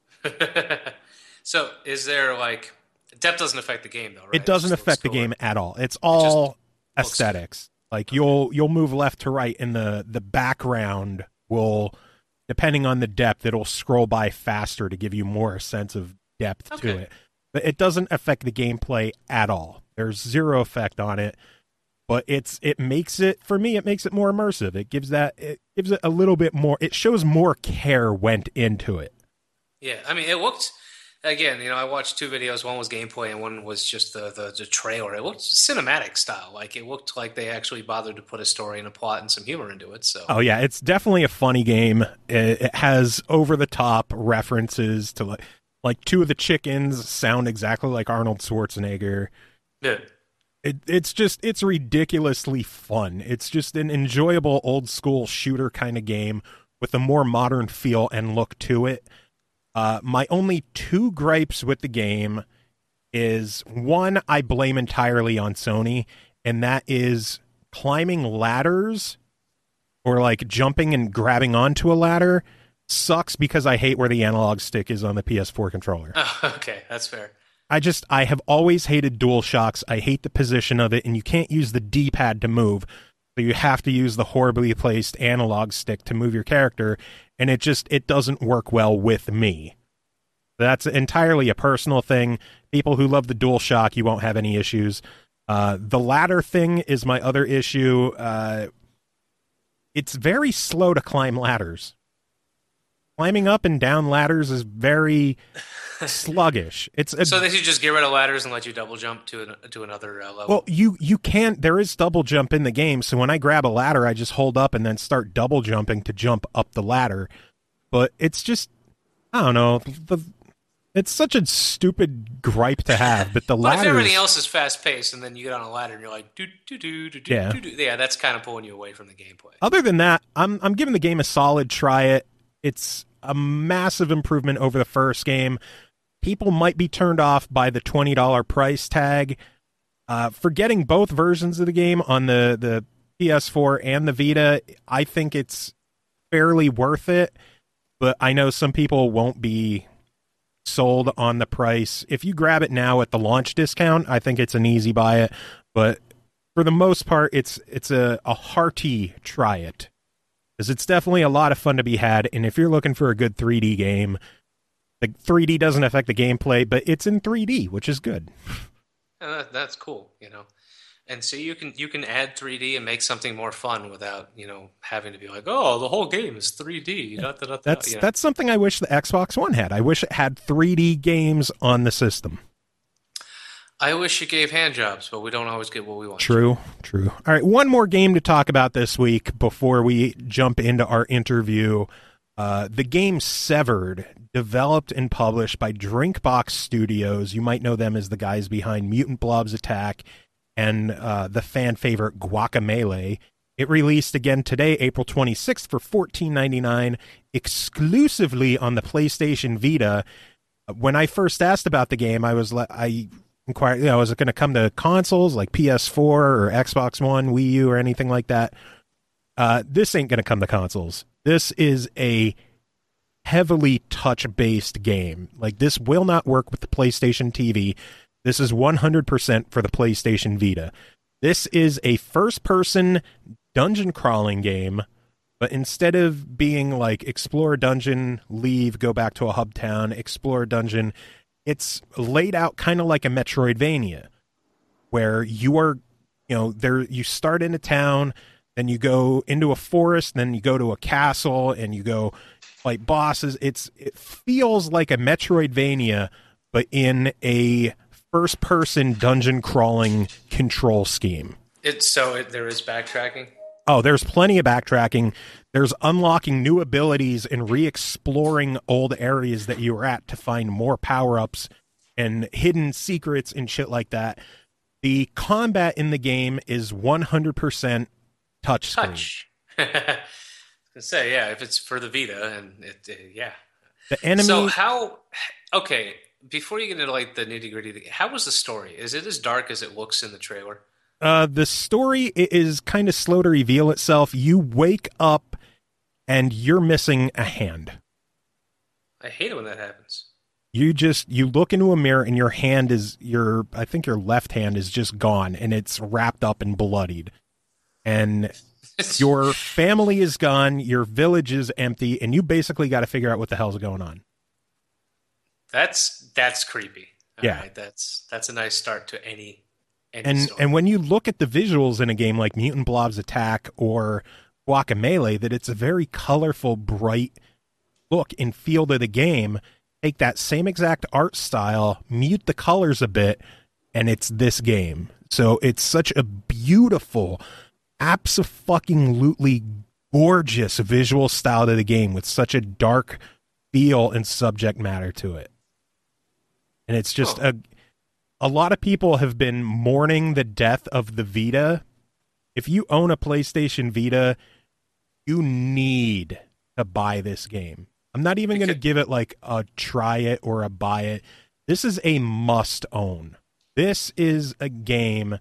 So, is there, like, depth doesn't affect the game, though, right? It doesn't affect the game at all. It's all it aesthetics. Like, you'll you'll move left to right, and the, the background will, depending on the depth, it'll scroll by faster to give you more sense of depth okay. to it. But it doesn't affect the gameplay at all. There's zero effect on it, but it's it makes it, for me, it makes it more immersive. It gives that it gives it a little bit more. It shows more care went into it. Yeah, I mean, it looked, again, you know, I watched two videos. One was gameplay, and one was just the the, the trailer. It looked cinematic style. Like, it looked like they actually bothered to put a story and a plot and some humor into it. So, oh yeah, it's definitely a funny game. It, it has over the top references to like. Like, two of the chickens sound exactly like Arnold Schwarzenegger. Yeah. It, it's just, it's ridiculously fun. It's just an enjoyable old school shooter kind of game with a more modern feel and look to it. Uh, my only two gripes with the game is, one, I blame entirely on Sony, and that is climbing ladders or like jumping and grabbing onto a ladder sucks because I hate where the analog stick is on the P S four controller. Oh, okay, that's fair. I just, I have always hated DualShocks. I hate the position of it, and you can't use the D-pad to move, so you have to use the horribly placed analog stick to move your character, and it just, it doesn't work well with me. That's entirely a personal thing. People who love the DualShock, you won't have any issues. Uh, the ladder thing is my other issue. Uh, it's very slow to climb ladders. Climbing up and down ladders is very sluggish. It's a, so they should just get rid of ladders and let you double jump to an, to another uh, level. Well, you you can. There is double jump in the game, so when I grab a ladder, I just hold up and then start double jumping to jump up the ladder. But it's just, I don't know. The it's such a stupid gripe to have. But the but ladders, if everything else is fast paced, and then you get on a ladder and you're like, do do do do do yeah, do, yeah, that's kind of pulling you away from the gameplay. Other than that, I'm I'm giving the game a solid try. It it's a massive improvement over the first game. People might be turned off by the twenty dollars price tag. Uh, for getting both versions of the game on the, the P S four and the Vita, I think it's fairly worth it, but I know some people won't be sold on the price. If you grab it now at the launch discount, I think it's an easy buy it, but for the most part, it's it's a, a hearty try it. Because it's definitely a lot of fun to be had, and if you're looking for a good three D game, the three D doesn't affect the gameplay, but it's in three D, which is good. And that, that's cool, you know. And so you can you can add three D and make something more fun without, you know, having to be like, oh, the whole game is three D. Yeah. Da, da, da, da, that's you know. that's something I wish the Xbox One had. I wish it had three D games on the system. I wish it gave hand jobs, but we don't always get what we want. True, true. All right, one more game to talk about this week before we jump into our interview. Uh, the game Severed, developed and published by Drinkbox Studios. You might know them as the guys behind Mutant Blobs Attack and uh, the fan favorite Guacamelee. It released again today, April twenty-sixth, for fourteen ninety-nine, exclusively on the PlayStation Vita. When I first asked about the game, I was like, I inquired, you know, is it going to come to consoles like P S four or Xbox One, Wii U, or anything like that? Uh, this ain't going to come to consoles. This is a heavily touch-based game. Like, this will not work with the PlayStation T V. This is one hundred percent for the PlayStation Vita. This is a first-person dungeon crawling game, but instead of being like explore a dungeon, leave, go back to a hub town, explore a dungeon, it's laid out kind of like a Metroidvania, where you are, you know, there you start in a town, then you go into a forest, then you go to a castle, and you go fight bosses. It's it feels like a Metroidvania, but in a first-person dungeon crawling control scheme. It's so it, there is backtracking. Oh, there's plenty of backtracking. There's unlocking new abilities and re-exploring old areas that you were at to find more power-ups and hidden secrets and shit like that. The combat in the game is one hundred percent touch screen. Touch. I was gonna say, yeah, if it's for the Vita, and it, uh, yeah. The enemy. So how? Okay, before you get into like the nitty gritty, how was the story? Is it as dark as it looks in the trailer? Uh, the story is kind of slow to reveal itself. You wake up and you're missing a hand. I hate it when that happens. You just, you look into a mirror and your hand is, your, I think your left hand is just gone and it's wrapped up and bloodied. And your family is gone, your village is empty, and you basically got to figure out what the hell's going on. That's, that's creepy. All yeah. Right? That's, that's a nice start to any, any and story. And when you look at the visuals in a game like Mutant Blob's Attack or Guacamelee, that it's a very colorful, bright look and feel to the game. Take that same exact art style, mute the colors a bit, and it's this game. So it's such a beautiful, abso-fucking-lutely gorgeous visual style to the game with such a dark feel and subject matter to it. And it's just oh. a a lot of people have been mourning the death of the Vita. If you own a PlayStation Vita, you need to buy this game. I'm not even going to give it like a try it or a buy it. This is a must own. This is a game.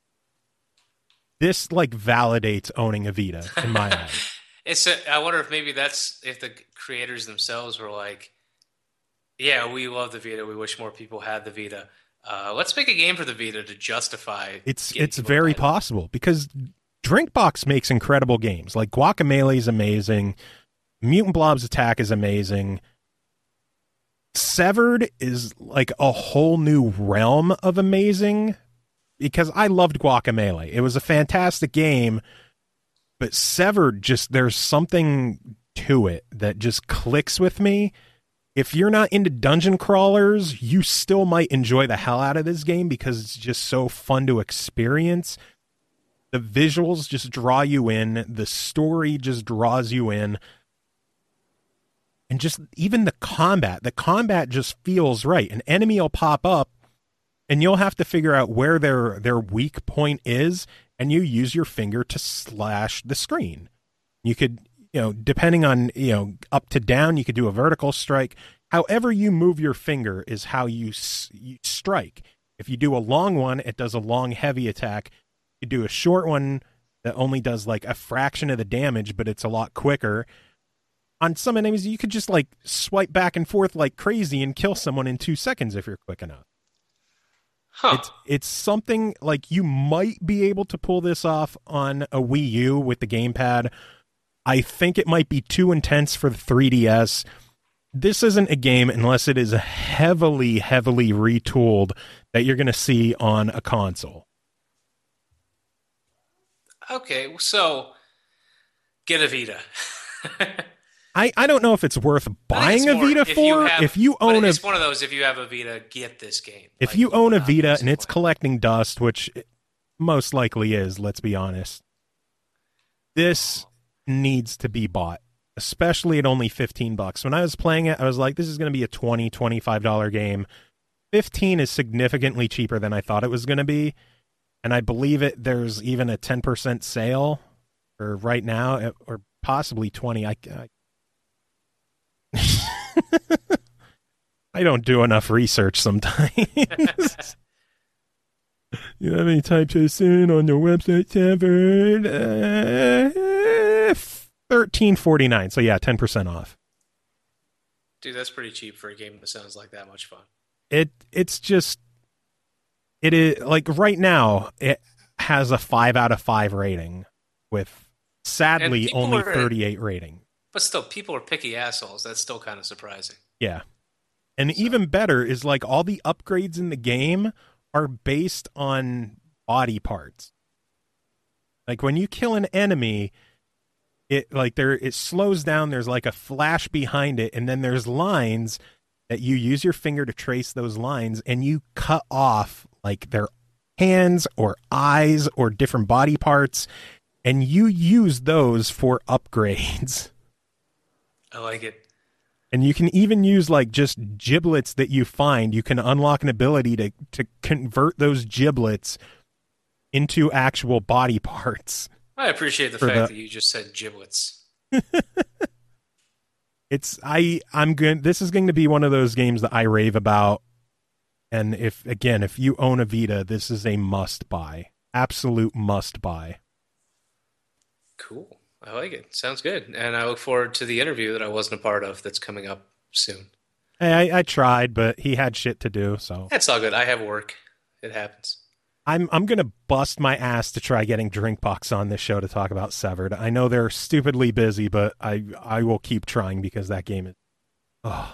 This like validates owning a Vita in my eyes. It's a, I wonder if maybe that's if the creators themselves were like, yeah, we love the Vita. We wish more people had the Vita. Uh, let's make a game for the Vita to justify. It's it's very possible because Drinkbox makes incredible games. Like Guacamelee is amazing. Mutant Blob's Attack is amazing. Severed is like a whole new realm of amazing because I loved Guacamelee. It was a fantastic game, but Severed just, there's something to it that just clicks with me. If you're not into dungeon crawlers, you still might enjoy the hell out of this game because it's just so fun to experience. The visuals just draw you in. The story just draws you in. And just even the combat, the combat just feels right. An enemy will pop up and you'll have to figure out where their, their weak point is. And you use your finger to slash the screen. You could, you know, depending on, you know, up to down, you could do a vertical strike. However you move your finger is how you, you strike. If you do a long one, it does a long, heavy attack. You do a short one that only does like a fraction of the damage, but it's a lot quicker. On some enemies, you could just like swipe back and forth like crazy and kill someone in two seconds if you're quick enough. Huh. It's it's something like you might be able to pull this off on a Wii U with the gamepad. I think it might be too intense for the three D S. This isn't a game unless it is heavily, heavily retooled that you're going to see on a console. Okay, so get a Vita. I, I don't know if it's worth buying a Vita if for. You have, if you own it's a, one of those, if you have a Vita, get this game. If like, you own a uh, Vita and it's collecting dust, which it most likely is, let's be honest, this needs to be bought, especially at only fifteen bucks. When I was playing it, I was like, this is going to be a twenty, twenty-five dollars game. fifteen is significantly cheaper than I thought it was going to be. And I believe it. There's even a ten percent sale or right now, or possibly twenty. I, I I don't do enough research sometimes. You have any types this in on your website, Severed? Uh, thirteen forty-nine. So yeah, ten percent off. Dude, that's pretty cheap for a game that sounds like that much fun. It it's just it is like right now it has a five out of five rating with sadly only are, thirty-eight rating. But still, people are picky assholes. That's still kind of surprising. Yeah. And so. Even better is like all the upgrades in the game are based on body parts. Like when you kill an enemy, it like there it slows down, there's like a flash behind it, and then there's lines that you use your finger to trace those lines, and you cut off like their hands or eyes or different body parts, and you use those for upgrades. I like it. And you can even use like just giblets that you find. You can unlock an ability to, to convert those giblets into actual body parts. I appreciate the fact the... that you just said giblets. It's I I'm good. This is going to be one of those games that I rave about. And if again, if you own a Vita, this is a must buy. Absolute must buy. Cool. I like it. Sounds good. And I look forward to the interview that I wasn't a part of that's coming up soon. Hey, I, I tried, but he had shit to do, so that's all good. I have work. It happens. I'm I'm gonna bust my ass to try getting Drinkbox on this show to talk about Severed. I know they're stupidly busy, but I I will keep trying because that game is. Oh.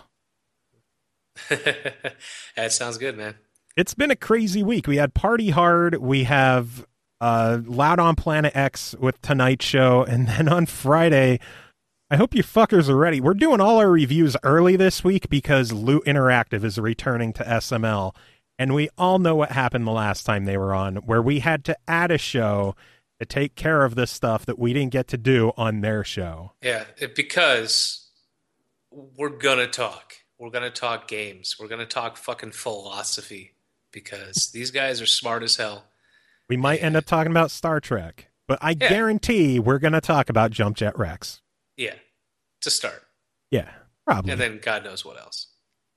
That sounds good, man. It's been a crazy week. We had Party Hard. We have uh, Loud on Planet X with Tonight Show, and then on Friday, I hope you fuckers are ready. We're doing all our reviews early this week because Loot Interactive is returning to S M L, and we all know what happened the last time they were on, where we had to add a show to take care of this stuff that we didn't get to do on their show. Yeah, it, because we're gonna talk. We're going to talk games. We're going to talk fucking philosophy because these guys are smart as hell. We might and, end up talking about Star Trek, but I yeah. guarantee we're going to talk about Jump Jet Rex. Yeah, to start. Yeah, probably. And then God knows what else.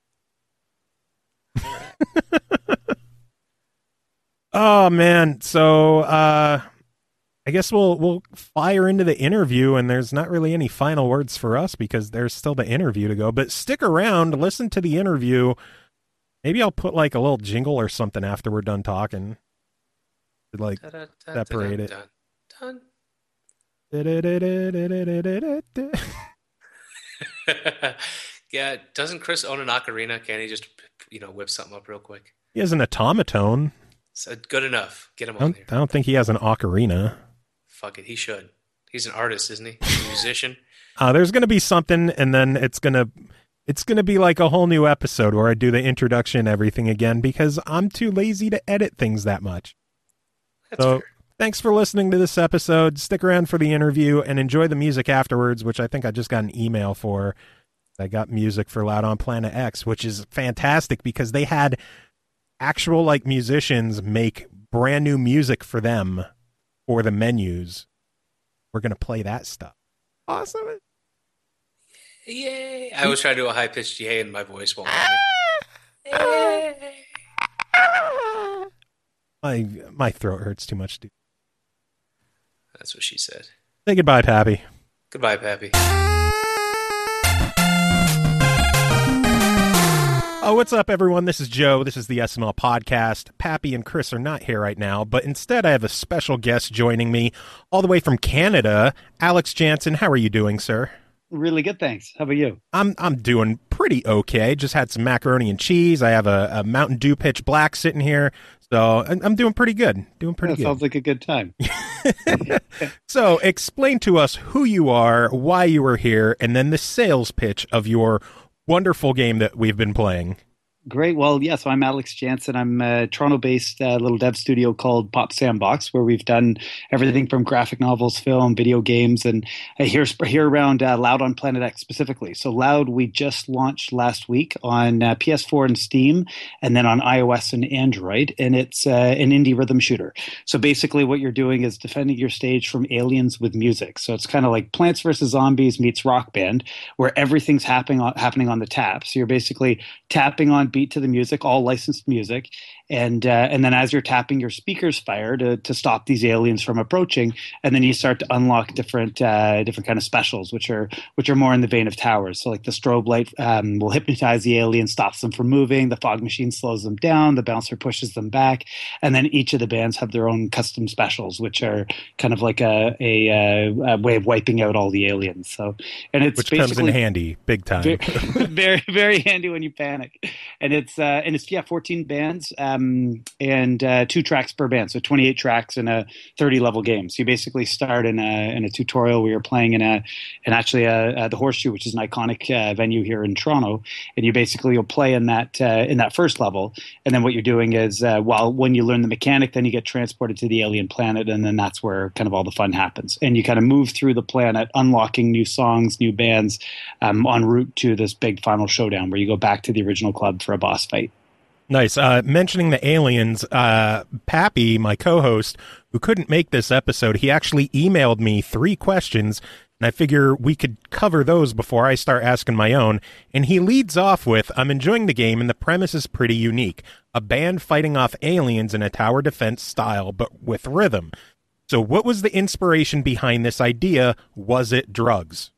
Oh, man. So, uh... I guess we'll we'll fire into the interview, and there's not really any final words for us because there's still the interview to go. But stick around, listen to the interview. Maybe I'll put like a little jingle or something after we're done talking. Like separate it. Yeah, doesn't Chris own an ocarina? Can't he just, you know, whip something up real quick? He has an automaton. So good enough. Get him on there. I don't think he has an ocarina. Fuck it, he should. He's an artist, isn't he? He's a musician. Uh, there's going to be something, and then it's going to it's going to be like a whole new episode where I do the introduction and everything again because I'm too lazy to edit things that much. That's so fair. Thanks for listening to this episode. Stick around for the interview and enjoy the music afterwards, which I think I just got an email for. I got music for Loud on Planet X, which is fantastic because they had actual like musicians make brand new music for them for the menus. We're going to play that stuff. Awesome. Yay. I was trying to do a high-pitched yay and my voice won't let me. My, my throat hurts too much, dude. That's what she said. Say goodbye, Pappy. Goodbye, Pappy. Oh, what's up, everyone? This is Joe. This is the S M L Podcast. Pappy and Chris are not here right now, but instead I have a special guest joining me all the way from Canada. Alex Jansen, how are you doing, sir? Really good, thanks. How about you? I'm I'm doing pretty okay. Just had some macaroni and cheese. I have a, a Mountain Dew Pitch Black sitting here, so I'm, I'm doing pretty good. Doing pretty that good. Sounds like a good time. So, explain to us who you are, why you are here, and then the sales pitch of your wonderful game that we've been playing. Great. Well, yeah, so I'm Alex Jansen. I'm a Toronto-based uh, little dev studio called Pop Sandbox, where we've done everything from graphic novels, film, video games, and uh, here, here around uh, Loud on Planet X specifically. So Loud, we just launched last week on uh, P S four and Steam, and then on iOS and Android, and it's uh, an indie rhythm shooter. So basically what you're doing is defending your stage from aliens with music. So it's kind of like Plants versus Zombies meets Rock Band, where everything's happening on, happening on the tap. So you're basically tapping on beat to the music, all licensed music, and uh, and then as you're tapping, your speakers fire to to stop these aliens from approaching, and then you start to unlock different uh, different kind of specials, which are which are more in the vein of towers. So like the strobe light um, will hypnotize the alien, stops them from moving. The fog machine slows them down. The bouncer pushes them back, and then each of the bands have their own custom specials, which are kind of like a a, a way of wiping out all the aliens. So and it's which basically comes in handy, big time. very, very very handy when you panic. And it's uh, and it's yeah, fourteen bands um, and uh, two tracks per band, so twenty-eight tracks in a thirty level game. So you basically start in a in a tutorial where you're playing in a and actually a, a, the Horseshoe, which is an iconic uh, venue here in Toronto, and you basically you'll play in that uh, in that first level, and then what you're doing is uh, while when you learn the mechanic, then you get transported to the alien planet, and then that's where kind of all the fun happens, and you kind of move through the planet, unlocking new songs, new bands, um, en route to this big final showdown where you go back to the original club for a boss fight. Nice. Uh, mentioning the aliens, uh, Pappy, my co-host, who who couldn't make this episode. He actually emailed me three questions, and I figure we could cover those before I start asking my own. And he leads off with, I'm enjoying the game, and the premise is pretty unique. A band fighting off aliens in a tower defense style, but with rhythm. So what was the inspiration behind this idea? Was it drugs?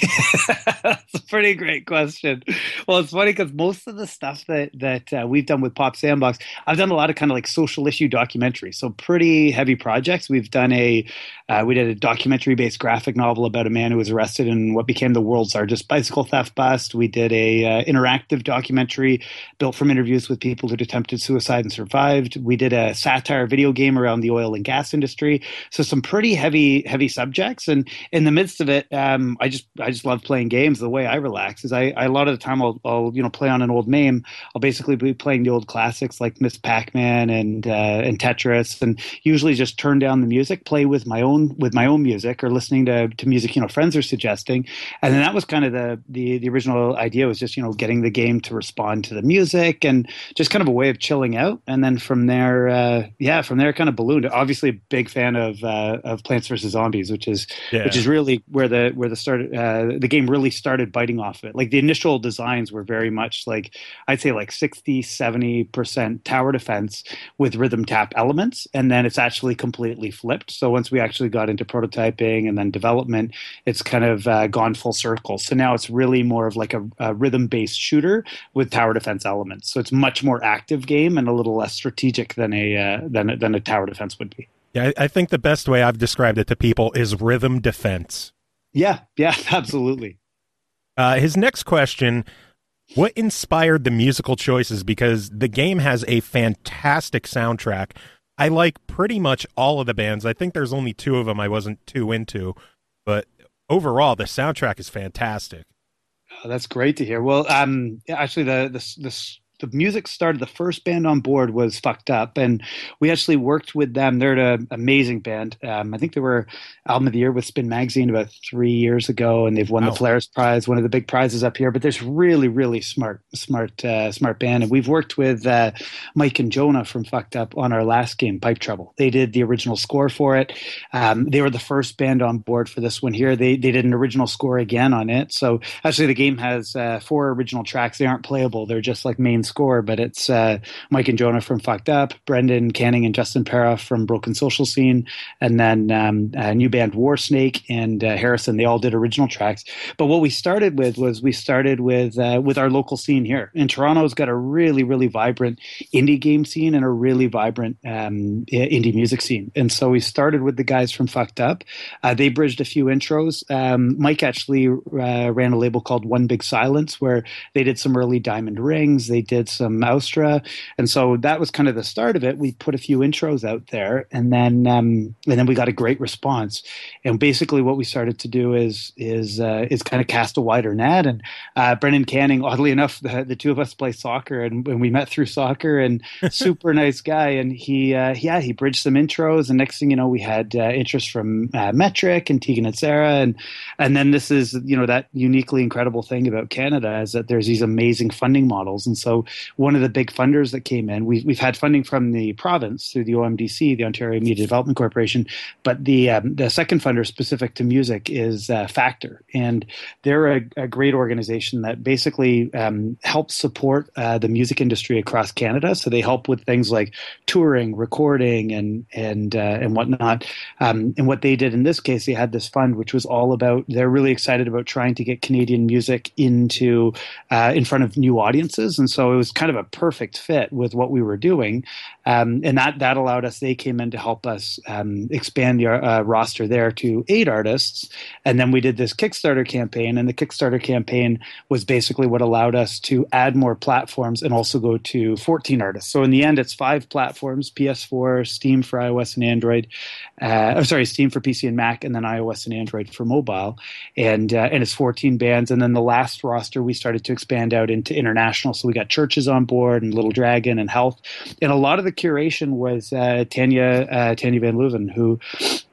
That's a pretty great question. Well, it's funny because most of the stuff that that uh, we've done with Pop Sandbox, I've done a lot of kind of like social issue documentaries, so pretty heavy projects. We've done a uh, we did a documentary based graphic novel about a man who was arrested in what became the world's largest bicycle theft bust. We did a uh, interactive documentary built from interviews with people who'd attempted suicide and survived. We did a satire video game around the oil and gas industry. So some pretty heavy heavy subjects, and in the midst of it, um, I just I just love playing games. The way I relax is I, I a lot of the time I'll, I'll you know play on an old MAME. I'll basically be playing the old classics like Miss Pac-Man and uh, and Tetris, and usually just turn down the music, play with my own with my own music, or listening to, to music you know friends are suggesting. And then that was kind of the, the the original idea, was just you know getting the game to respond to the music, and just kind of a way of chilling out. And then from there, uh, yeah, from there kind of ballooned. Obviously, a big fan of uh, of Plants versus. Zombies, which is yeah. which is really where the where the start. Uh, the game really started biting off of it. Like the initial designs were very much like, I'd say like sixty, seventy percent tower defense with rhythm tap elements. And then it's actually completely flipped. So once we actually got into prototyping and then development, it's kind of uh, gone full circle. So now it's really more of like a, a rhythm based shooter with tower defense elements. So it's much more active game and a little less strategic than a, uh, than, than a tower defense would be. Yeah, I think the best way I've described it to people is rhythm defense. Yeah, yeah, absolutely. Uh, his next question, what inspired the musical choices? Because the game has a fantastic soundtrack. I like pretty much all of the bands. I think there's only two of them I wasn't too into. But overall, the soundtrack is fantastic. Oh, that's great to hear. Well, um, actually, the the the the music started, the first band on board was Fucked Up, and we actually worked with them. They're an amazing band. Um, I think they were Album of the Year with Spin Magazine about three years ago, and they've won wow. the Polaris Prize, one of the big prizes up here. But there's really, really smart, smart, uh, smart band. And we've worked with uh, Mike and Jonah from Fucked Up on our last game, Pipe Trouble. They did the original score for it. Um, they were the first band on board for this one here. They they did an original score again on it. So actually the game has uh, four original tracks. They aren't playable. They're just like main score, but it's uh, Mike and Jonah from Fucked Up, Brendan Canning and Justin Para from Broken Social Scene, and then um, a new band War Snake and uh, Harrison. They all did original tracks. But what we started with was we started with uh, with our local scene here. And Toronto's got a really, really vibrant indie game scene and a really vibrant um, indie music scene. And so we started with the guys from Fucked Up. Uh, they bridged a few intros. Um, Mike actually uh, ran a label called One Big Silence, where they did some early Diamond Rings. They did some Maustra, and so that was kind of the start of it. We put a few intros out there, and then um, and then we got a great response. And basically, what we started to do is is uh, is kind of cast a wider net. And uh, Brendan Canning, oddly enough, the, the two of us play soccer, and, and we met through soccer. And super nice guy, and he uh, yeah he bridged some intros. And next thing you know, we had uh, interest from uh, Metric and Tegan and Sarah, and and then this is you know that uniquely incredible thing about Canada is that there's these amazing funding models, and so one of the big funders that came in, we've, we've had funding from the province through the O M D C, the Ontario Media Development Corporation, but the um, the second funder specific to music is uh, Factor, and they're a, a great organization that basically um, helps support uh, the music industry across Canada. So they help with things like touring, recording, and and uh, and whatnot. Um, and what they did in this case, they had this fund which was all about. They're really excited about trying to get Canadian music into uh, in front of new audiences, and so it was kind of a perfect fit with what we were doing, um, and that that allowed us. They came in to help us um, expand the uh, roster there to eight artists, and then we did this Kickstarter campaign. And the Kickstarter campaign was basically what allowed us to add more platforms and also go to fourteen artists. So in the end, it's five platforms: P S four, Steam for iOS and Android. Uh, I'm sorry, Steam for P C and Mac, and then iOS and Android for mobile. And uh, and it's fourteen bands. And then the last roster we started to expand out into international. So we got Churches on board and Little Dragon and Health. And a lot of the curation was uh, Tanya uh, Tanya Van Leuven, who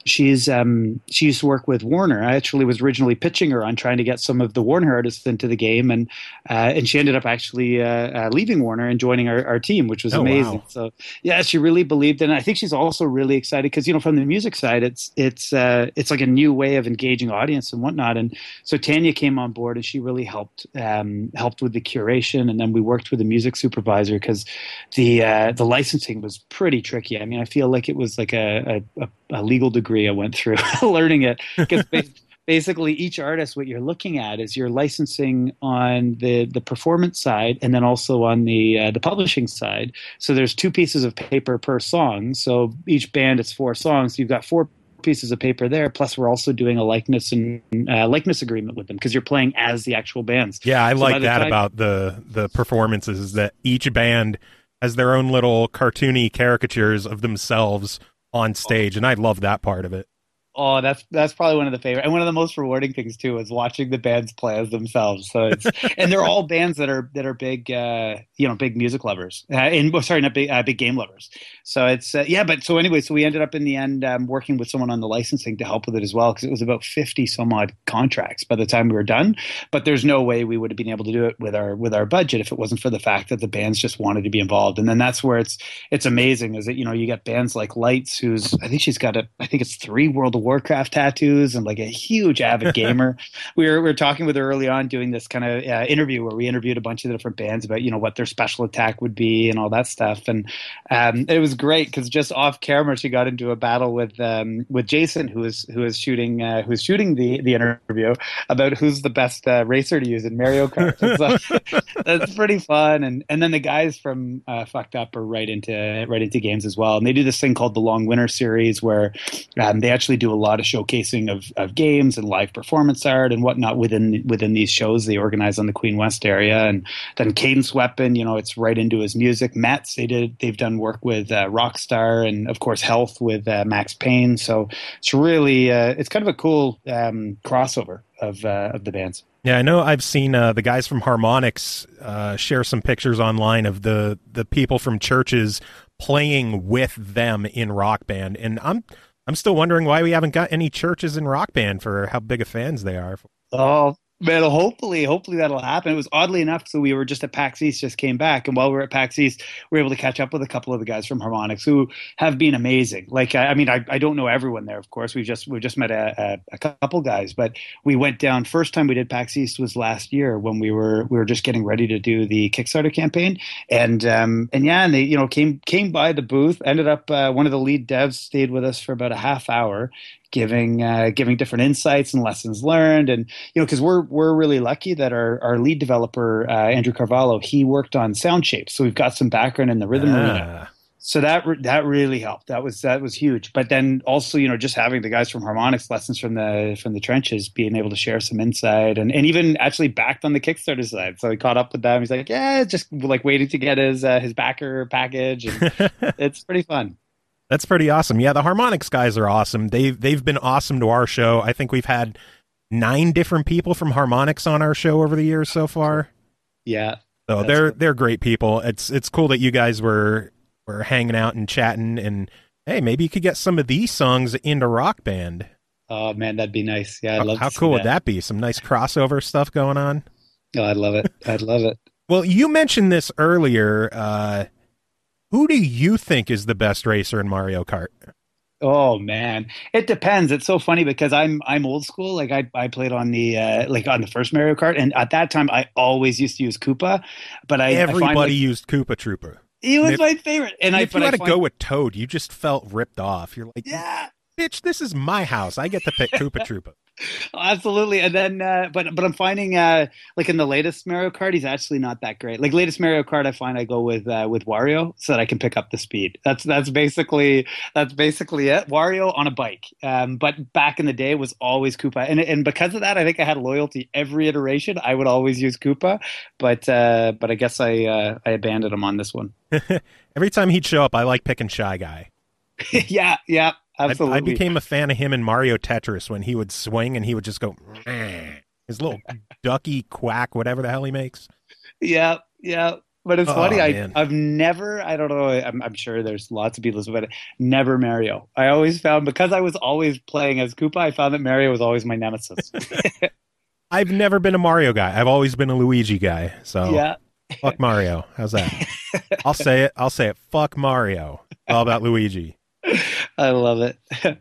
she's um, she used to work with Warner. I actually was originally pitching her on trying to get some of the Warner artists into the game, and uh, and she ended up actually uh, uh, leaving Warner and joining our, our team, which was oh, amazing. Wow. So yeah, she really believed in it. I think she's also really excited because, you know, from the music side, it's it's uh, it's like a new way of engaging audience and whatnot. And so Tanya came on board and she really helped um, helped with the curation, and then we worked with the music supervisor because the uh, the licensing was pretty tricky. I mean, I feel like it was like a, a, a legal degree I went through learning it because basically each artist, what you're looking at is you're licensing on the, the performance side and then also on the uh, the publishing side. So there's two pieces of paper per song. So each band is four songs. So you've got four pieces of paper there. Plus, we're also doing a likeness and uh, likeness agreement with them because you're playing as the actual bands. Yeah, I so like that time- about the the performances is that each band has their own little cartoony caricatures of themselves on stage, and I love that part of it. Oh, that's that's probably one of the favorite and one of the most rewarding things too is watching the bands play as themselves. So it's and they're all bands that are that are big, uh, you know, big music lovers. Uh, and oh, sorry, not big, uh, big game lovers. So it's uh, yeah. But so anyway, so we ended up in the end um, working with someone on the licensing to help with it as well because it was about fifty some odd contracts by the time we were done. But there's no way we would have been able to do it with our with our budget if it wasn't for the fact that the bands just wanted to be involved. And then that's where it's it's amazing is that, you know, you get bands like Lights, who's I think she's got a I think it's three World of Warcraft tattoos and like a huge avid gamer. we were we were talking with her early on doing this kind of uh, interview where we interviewed a bunch of the different bands about, you know, what their special attack would be and all that stuff. And um, it was great because just off camera she got into a battle with um, with Jason, who is who is shooting uh, who's shooting the the interview about who's the best uh, racer to use in Mario Kart. So that's pretty fun. And and then the guys from uh, Fucked Up are right into right into games as well. And they do this thing called the Long Winter Series where um, they actually do a lot of showcasing of, of games and live performance art and whatnot within within these shows they organize on the Queen West area. And then Cadence Weapon, you know, it's right into his music. Mets, they did they've done work with uh, Rockstar and of course Health with uh, Max Payne. So it's really uh, it's kind of a cool um, crossover of uh, of the bands. Yeah, I know I've seen uh, the guys from Harmonix uh, share some pictures online of the the people from churches playing with them in Rock Band, and I'm I'm still wondering why we haven't got any churches in Rock Band for how big of fans they are. Oh, man, hopefully, hopefully that'll happen. It was oddly enough, so we were just at PAX East, just came back, and while we were at PAX East, we were able to catch up with a couple of the guys from Harmonix who have been amazing. Like, I, I mean, I, I don't know everyone there, of course. We just we just met a, a, a couple guys, but we went down. First time we did PAX East was last year when we were we were just getting ready to do the Kickstarter campaign, and um and yeah, and they you know came came by the booth. Ended up uh, one of the lead devs stayed with us for about a half hour. Giving uh, giving different insights and lessons learned, and you know, because we're we're really lucky that our, our lead developer uh, Andrew Carvalho, he worked on Sound Shapes, so we've got some background in the rhythm ah. arena. So that that really helped. That was that was huge. But then also, you know, just having the guys from Harmonix, lessons from the from the trenches, being able to share some insight, and, and even actually backed on the Kickstarter side. So he caught up with them. He's like, yeah, just like waiting to get his uh, his backer package, and it's pretty fun. That's pretty awesome. Yeah, the Harmonix guys are awesome. They've they've been awesome to our show. I think we've had nine different people from Harmonix on our show over the years so far. Yeah. So they're cool. They're great people. It's it's cool that you guys were were hanging out and chatting, and hey, maybe you could get some of these songs into Rock Band. Oh man, that'd be nice. Yeah, I'd love How to see cool that. would that be? Some nice crossover stuff going on. Oh, I'd love it. I'd love it. Well, you mentioned this earlier. Uh, who do you think is the best racer in Mario Kart? Oh man, it depends. It's so funny because I'm I'm old school. Like I I played on the uh, like on the first Mario Kart, and at that time I always used to use Koopa. But I everybody I find, like, used Koopa Trooper. He was if, my favorite. And, and I if you but had I to find, go with Toad, you just felt ripped off. You're like, yeah, bitch, this is my house. I get to pick Koopa Troopa. Absolutely. And then, uh, but but I'm finding, uh, like in the latest Mario Kart, he's actually not that great. Like latest Mario Kart, I find I go with uh, with Wario so that I can pick up the speed. That's that's basically that's basically it. Wario on a bike. Um, but back in the day, it was always Koopa, and and because of that, I think I had loyalty every iteration. I would always use Koopa, but uh, but I guess I uh, I abandoned him on this one. Every time he'd show up, I like picking Shy Guy. yeah, yeah. Absolutely. I, I became a fan of him in Mario Tetris when he would swing and he would just go, his little ducky quack, whatever the hell he makes. Yeah, yeah. But it's Oh, funny. I, man. I've never, I don't know, I'm, I'm sure there's lots of people, but never Mario. I always found, because I was always playing as Koopa, I found that Mario was always my nemesis. I've never been a Mario guy. I've always been a Luigi guy. So Yeah. fuck Mario. How's that? I'll say it. I'll say it. Fuck Mario. All about Luigi. I love it.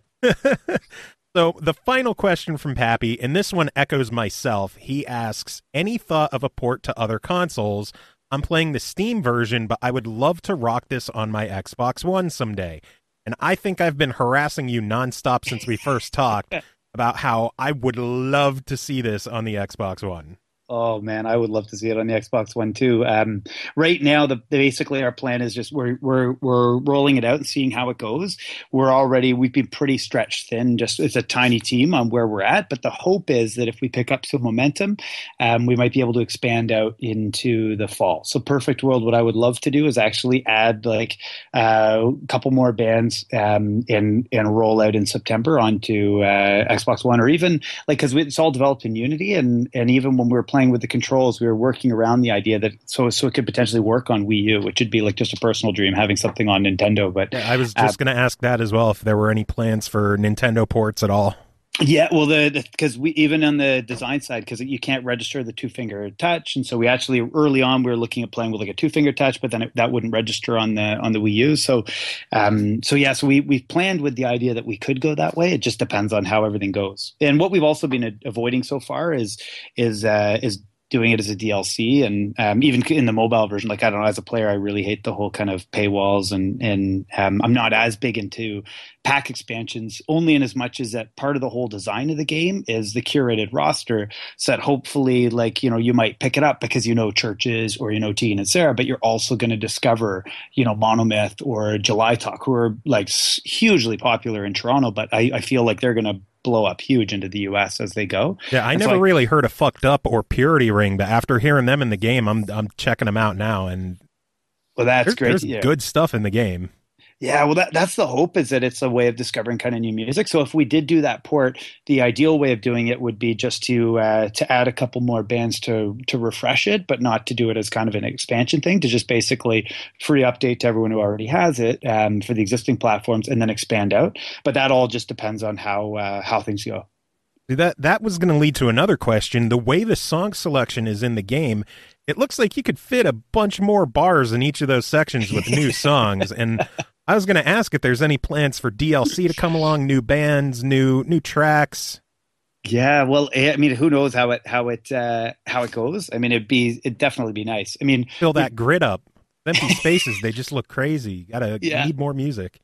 So the final question from Pappy, and this one echoes myself. He asks, any thought of a port to other consoles? I'm playing the Steam version, but I would love to rock this on my Xbox One someday. And I think I've been harassing you nonstop since we first talked about how I would love to see this on the Xbox One. Oh man, I would love to see it on the Xbox One too. Um, right now, the basically our plan is just we're we're we're rolling it out and seeing how it goes. We're already we've been pretty stretched thin. Just it's a tiny team on where we're at, but the hope is that if we pick up some momentum, um, we might be able to expand out into the fall. So, perfect world. What I would love to do is actually add like uh, a couple more bands um, and and roll out in September onto uh, Xbox One, or even like because it's all developed in Unity, and and even when we were playing with the controls, we were working around the idea that so so it could potentially work on Wii U, which would be like just a personal dream having something on Nintendo. But yeah, I was just uh, going to ask that as well, if there were any plans for Nintendo ports at all. Yeah, well, the because we even on the design side, because you can't register the two finger touch, and so we actually early on we were looking at playing with like a two finger touch, but then it, that wouldn't register on the on the Wii U. So, um, so yeah, so we we've planned with the idea that we could go that way. It just depends on how everything goes. And what we've also been avoiding so far is is uh, is. doing it as a D L C, and um, even in the mobile version, like I don't know, as a player, I really hate the whole kind of paywalls, and and um, I'm not as big into pack expansions, only in as much as that part of the whole design of the game is the curated roster, so that hopefully, like, you know, you might pick it up because you know Churches or you know Teen and Sarah, but you're also going to discover, you know, Monomyth or July Talk, who are like hugely popular in Toronto, but I, I feel like they're going to blow up huge into the U S as they go. Yeah, I and never so I, really heard of Fucked Up or Purity Ring, but after hearing them in the game, I'm I'm checking them out now, and well, that's there's, great. There's yeah. good stuff in the game. Yeah, well, that, that's the hope, is that it's a way of discovering kind of new music. So if we did do that port, the ideal way of doing it would be just to uh, to add a couple more bands to to refresh it, but not to do it as kind of an expansion thing, to just basically free update to everyone who already has it um, for the existing platforms, and then expand out. But that all just depends on how uh, how things go. That that was going to lead to another question. The way the song selection is in the game, it looks like you could fit a bunch more bars in each of those sections with new songs. And I was going to ask if there's any plans for D L C to come along, new bands, new new tracks. Yeah, well, I mean, who knows how it how it uh, how it goes? I mean, it'd be it'd definitely be nice. I mean, fill that we, grid up. Empty spaces, they just look crazy. Gotta yeah. need more music.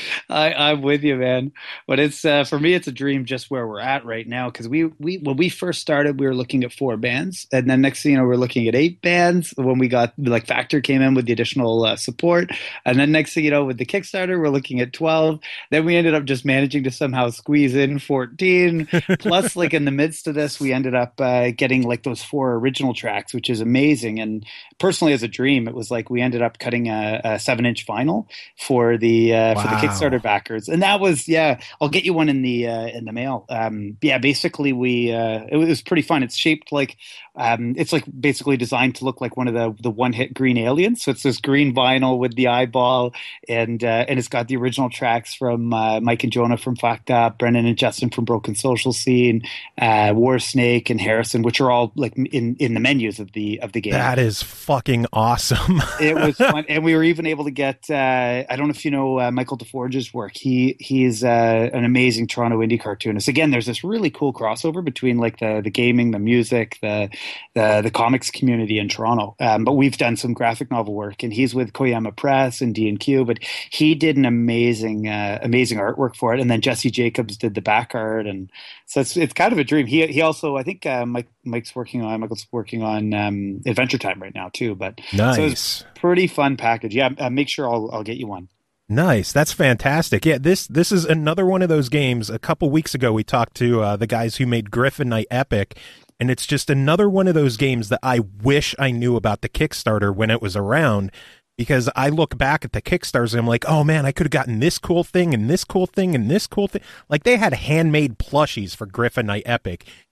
I, I'm with you, man. But it's uh, for me, it's a dream just where we're at right now. Because we, we when we first started, we were looking at four bands, and then next thing you know, we're looking at eight bands. When we got like Factor came in with the additional uh, support, and then next thing you know, with the Kickstarter, we're looking at twelve. Then we ended up just managing to somehow squeeze in fourteen. Plus, like in the midst of this, we ended up uh, getting like those four original tracks, which is amazing. And personally, as a dream, it was like we ended up cutting a, a seven-inch vinyl for the uh, wow. for the Kickstarter backers, and that was yeah. I'll get you one in the uh, in the mail. Um, yeah, basically we uh, it was pretty fun. It's shaped like um, it's like basically designed to look like one of the the one hit Green Aliens. So it's this green vinyl with the eyeball, and uh, and it's got the original tracks from uh, Mike and Jonah from Fucked Up, Brendan and Justin from Broken Social Scene, uh, War Snake and Harrison, which are all like in in the menus of the of the game. That is fucking awesome. It was fun, and we were even able to get. Uh, I don't know if you know uh, Michael DeForge's work. He he's uh, an amazing Toronto indie cartoonist. Again, there's this really cool crossover between like the the gaming, the music, the the, the comics community in Toronto. Um, but we've done some graphic novel work, and he's with Koyama Press and D and Q. But he did an amazing uh, amazing artwork for it, and then Jesse Jacobs did the back art, and so it's it's kind of a dream. He he also I think uh, Mike Mike's working on Michael's working on um, Adventure Time right now too. But nice, so it's a pretty fun package. Yeah, uh, make sure I'll I'll get you one. Nice. That's fantastic. Yeah, this this is another one of those games. A couple weeks ago, we talked to uh, the guys who made Griffin Knight Epic, and it's just another one of those games that I wish I knew about the Kickstarter when it was around, because I look back at the Kickstarters and I'm like, oh man, I could have gotten this cool thing and this cool thing and this cool thing. Like they had handmade plushies for Griffin Knight Epic.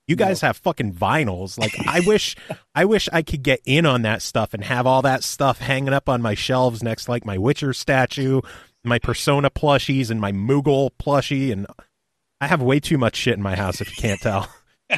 You guys no. have fucking vinyls. Like, I wish, I wish I could get in on that stuff and have all that stuff hanging up on my shelves next to, like, my Witcher statue, my Persona plushies, and my Moogle plushie. And I have way too much shit in my house, if you can't tell.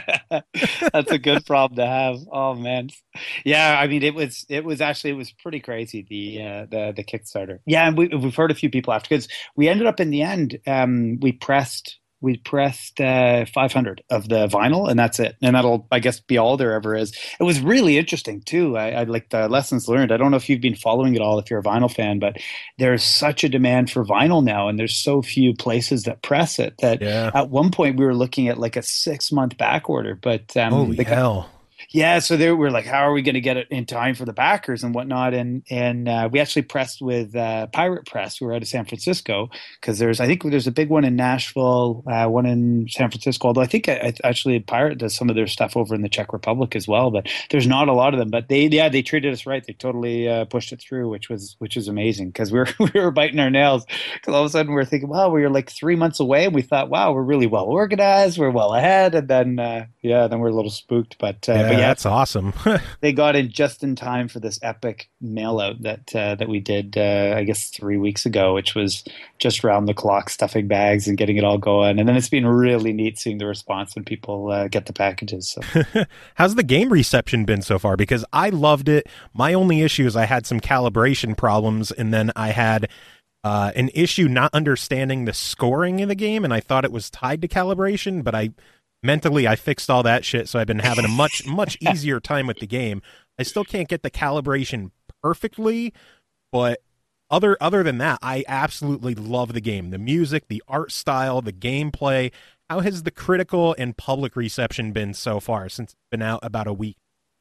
That's a good problem to have. Oh man, yeah. I mean, it was it was actually it was pretty crazy, the uh, the the Kickstarter. Yeah, and we we've heard a few people after, because we ended up in the end. Um, we pressed we pressed uh, five hundred of the vinyl, and that's it. And that'll, I guess, be all there ever is. It was really interesting too. I, I like the lessons learned. I don't know if you've been following it all, if you're a vinyl fan, but there's such a demand for vinyl now, and there's so few places that press it that Yeah. at one point we were looking at like a six month back order. But um, Holy the, hell. yeah, so there we're like, how are we going to get it in time for the backers and whatnot? And and uh, we actually pressed with uh, Pirate Press, who were out of San Francisco, because there's I think there's a big one in Nashville, uh, one in San Francisco. Although I think I, I actually Pirate does some of their stuff over in the Czech Republic as well, but there's not a lot of them. But they yeah they treated us right. They totally uh, pushed it through, which was which was amazing, because we were we were biting our nails, because all of a sudden we were thinking, wow, we were like three months away, and we thought, wow, we're really well organized, we're well ahead, and then uh, yeah, then we're a little spooked, but uh, Yeah, but yeah, that's awesome. they got in just in time for this epic mail out that uh, that we did, uh, I guess, three weeks ago, which was just round the clock stuffing bags and getting it all going. And then it's been really neat seeing the response when people uh, get the packages. So. How's the game reception been so far? Because I loved it. My only issue is I had some calibration problems, and then I had uh, an issue not understanding the scoring in the game, and I thought it was tied to calibration, but I mentally I fixed all that shit, so I've been having a much, much easier time with the game. I still can't get the calibration perfectly, but other other than that, I absolutely love the game. The music, the art style, the gameplay. How has the critical and public reception been so far since it's been out about a week?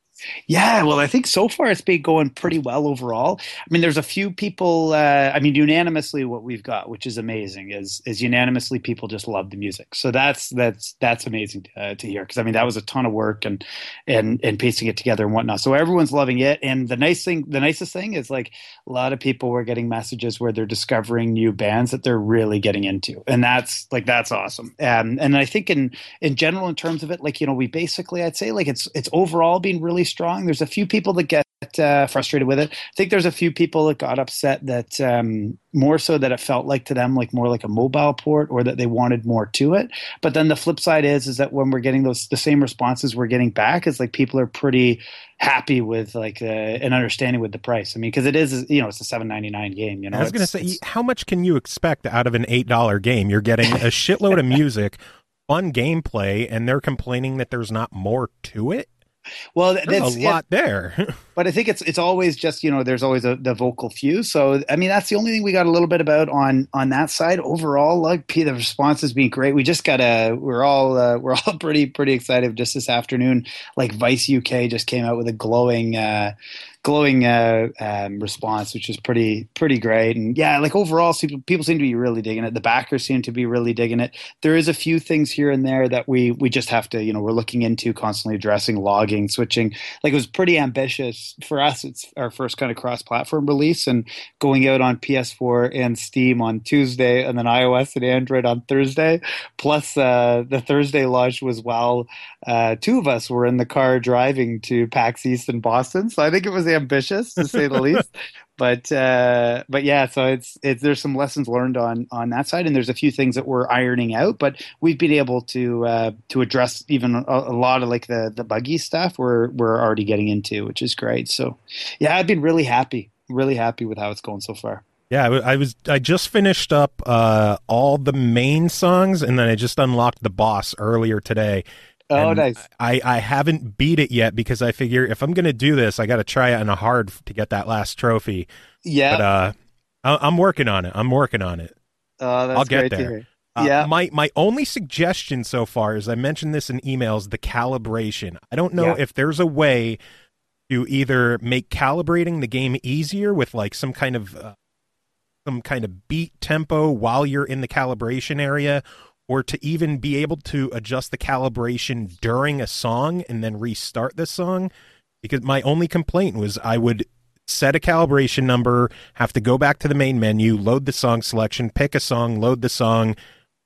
Yeah, well, I think so far it's been going pretty well overall. I mean, there's a few people. Uh, I mean, unanimously, what we've got, which is amazing, is is unanimously people just love the music. So that's that's that's amazing to, uh, to hear, because I mean that was a ton of work and and and piecing it together and whatnot. So everyone's loving it. And the nice thing, the nicest thing is like a lot of people were getting messages where they're discovering new bands that they're really getting into, and that's like that's awesome. Um, and I think in in general, in terms of it, like you know, we basically I'd say like it's it's overall been really strong. There's a few people that get uh, frustrated with it. I think there's a few people that got upset that um, more so that it felt like to them like more like a mobile port, or that they wanted more to it. But then the flip side is is that when we're getting those the same responses we're getting back, is like people are pretty happy with like uh, an understanding with the price. I mean, because it is, you know, it's a seven ninety-nine game. You know, I was going to say, how much can you expect out of an eight dollar game? You're getting a shitload of music, fun gameplay, and they're complaining that there's not more to it. Well, there's that's a lot it, there. but I think it's it's always just, you know, there's always a, the vocal few. So I mean, that's the only thing we got a little bit about on on that side. Overall, like the response has been great. We just got a we're all uh, we're all pretty pretty excited. Just this afternoon, like Vice U K just came out with a glowing. Uh, glowing uh, um, response, which is pretty pretty great. And yeah, like overall, people, people seem to be really digging it. The backers seem to be really digging it. There is a few things here and there that we we just have to, you know, we're looking into, constantly addressing, logging, switching. Like it was pretty ambitious for us. It's our first kind of cross-platform release, and going out on P S four and Steam on Tuesday, and then iOS and Android on Thursday. Plus uh, the Thursday launch was while uh, two of us were in the car driving to PAX East in Boston. So I think it was ambitious, to say the least. But uh, but yeah, so it's it's there's some lessons learned on on that side, and there's a few things that we're ironing out. But we've been able to uh, to address even a, a lot of like the the buggy stuff we're we're already getting into, which is great. So yeah, I've been really happy, really happy with how it's going so far. Yeah, I was I just finished up uh, all the main songs, and then I just unlocked the boss earlier today. Oh, and nice. I, I haven't beat it yet, because I figure if I'm going to do this, I got to try it on a hard to get that last trophy. Yeah. But uh, I, I'm working on it. I'm working on it. Oh, that's I'll get great there. to hear. Uh, Yeah. My, my only suggestion so far is, I mentioned this in emails, the calibration. I don't know Yeah. if there's a way to either make calibrating the game easier with like some kind of uh, some kind of beat tempo while you're in the calibration area, or to even be able to adjust the calibration during a song and then restart the song. Because my only complaint was I would set a calibration number, have to go back to the main menu, load the song selection, pick a song, load the song,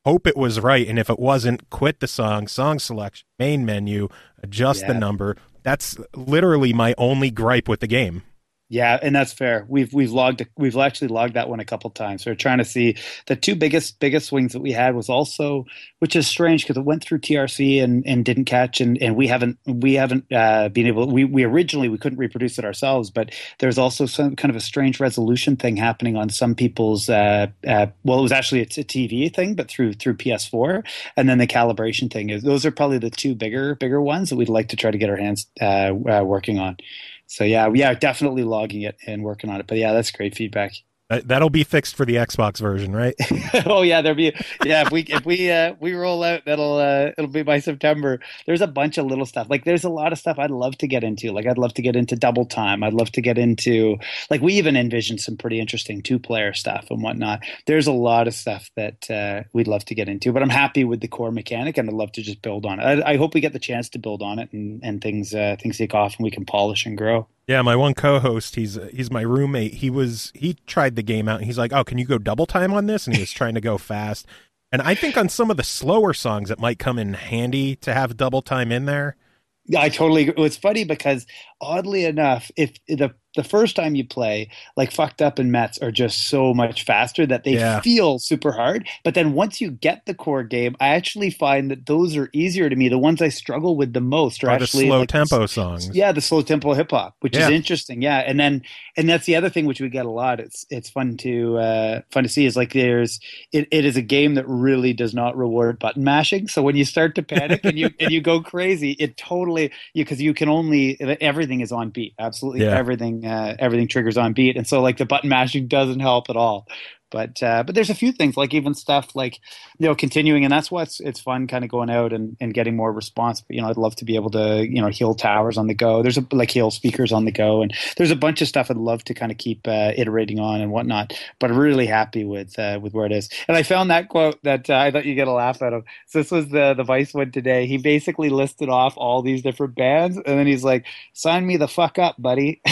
hope it was right, and if it wasn't, quit the song, song selection, main menu, adjust Yeah. the number. That's literally my only gripe with the game. Yeah, and that's fair. We've we've logged we've actually logged that one a couple times. We're trying to see the two biggest biggest swings that we had was also, which is strange because it went through T R C and, and didn't catch, and, and we haven't we haven't uh, been able. We we originally we couldn't reproduce it ourselves, but there's also some kind of a strange resolution thing happening on some people's. Uh, uh, well, it was actually it's a T V thing, but through through P S four, and then the calibration thing is those are probably the two bigger bigger ones that we'd like to try to get our hands uh, uh, working on. So yeah, yeah, definitely logging it and working on it. But yeah, that's great feedback. That, that'll be fixed for the Xbox version, right? Oh yeah, there'll be yeah. If we if we uh, we roll out, that'll uh, it'll be by September. There's a bunch of little stuff. Like there's a lot of stuff I'd love to get into. Like I'd love to get into double time. I'd love to get into like we even envisioned some pretty interesting two player stuff and whatnot. There's a lot of stuff that uh, we'd love to get into. But I'm happy with the core mechanic, and I'd love to just build on it. I, I hope we get the chance to build on it, and and things uh, things take off, and we can polish and grow. Yeah, my one co-host, he's he's my roommate. He was he tried the game out, and he's like, "Oh, can you go double time on this?" And he was trying to go fast. And I think on some of the slower songs, it might come in handy to have double time in there. Yeah, I totally agree. It's funny because oddly enough, if the the first time you play, like Fucked Up and Mets are just so much faster that they Yeah. feel super hard. But then once you get the core game, I actually find that those are easier to me. The ones I struggle with the most are Or the actually slow like, tempo songs. Yeah, the slow tempo hip hop, which Yeah. is interesting. Yeah, and then and that's the other thing which we get a lot. It's it's fun to uh, fun to see is like there's it, it is a game that really does not reward button mashing. So when you start to panic and you and you go crazy, it totally because you can only everything is on beat. Absolutely Yeah. everything uh, everything triggers on beat, and so like the button mashing doesn't help at all. But uh, but there's a few things like even stuff like you know continuing, and that's what's it's fun kind of going out and, and getting more response. But you know I'd love to be able to you know heal towers on the go. There's a, like heal speakers on the go, and there's a bunch of stuff I'd love to kind of keep uh, iterating on and whatnot. But I'm really happy with uh, with where it is. And I found that quote that uh, I thought you get a laugh out of. So this was the the Vice one today. He basically listed off all these different bands, and then he's like, "Sign me the fuck up, buddy."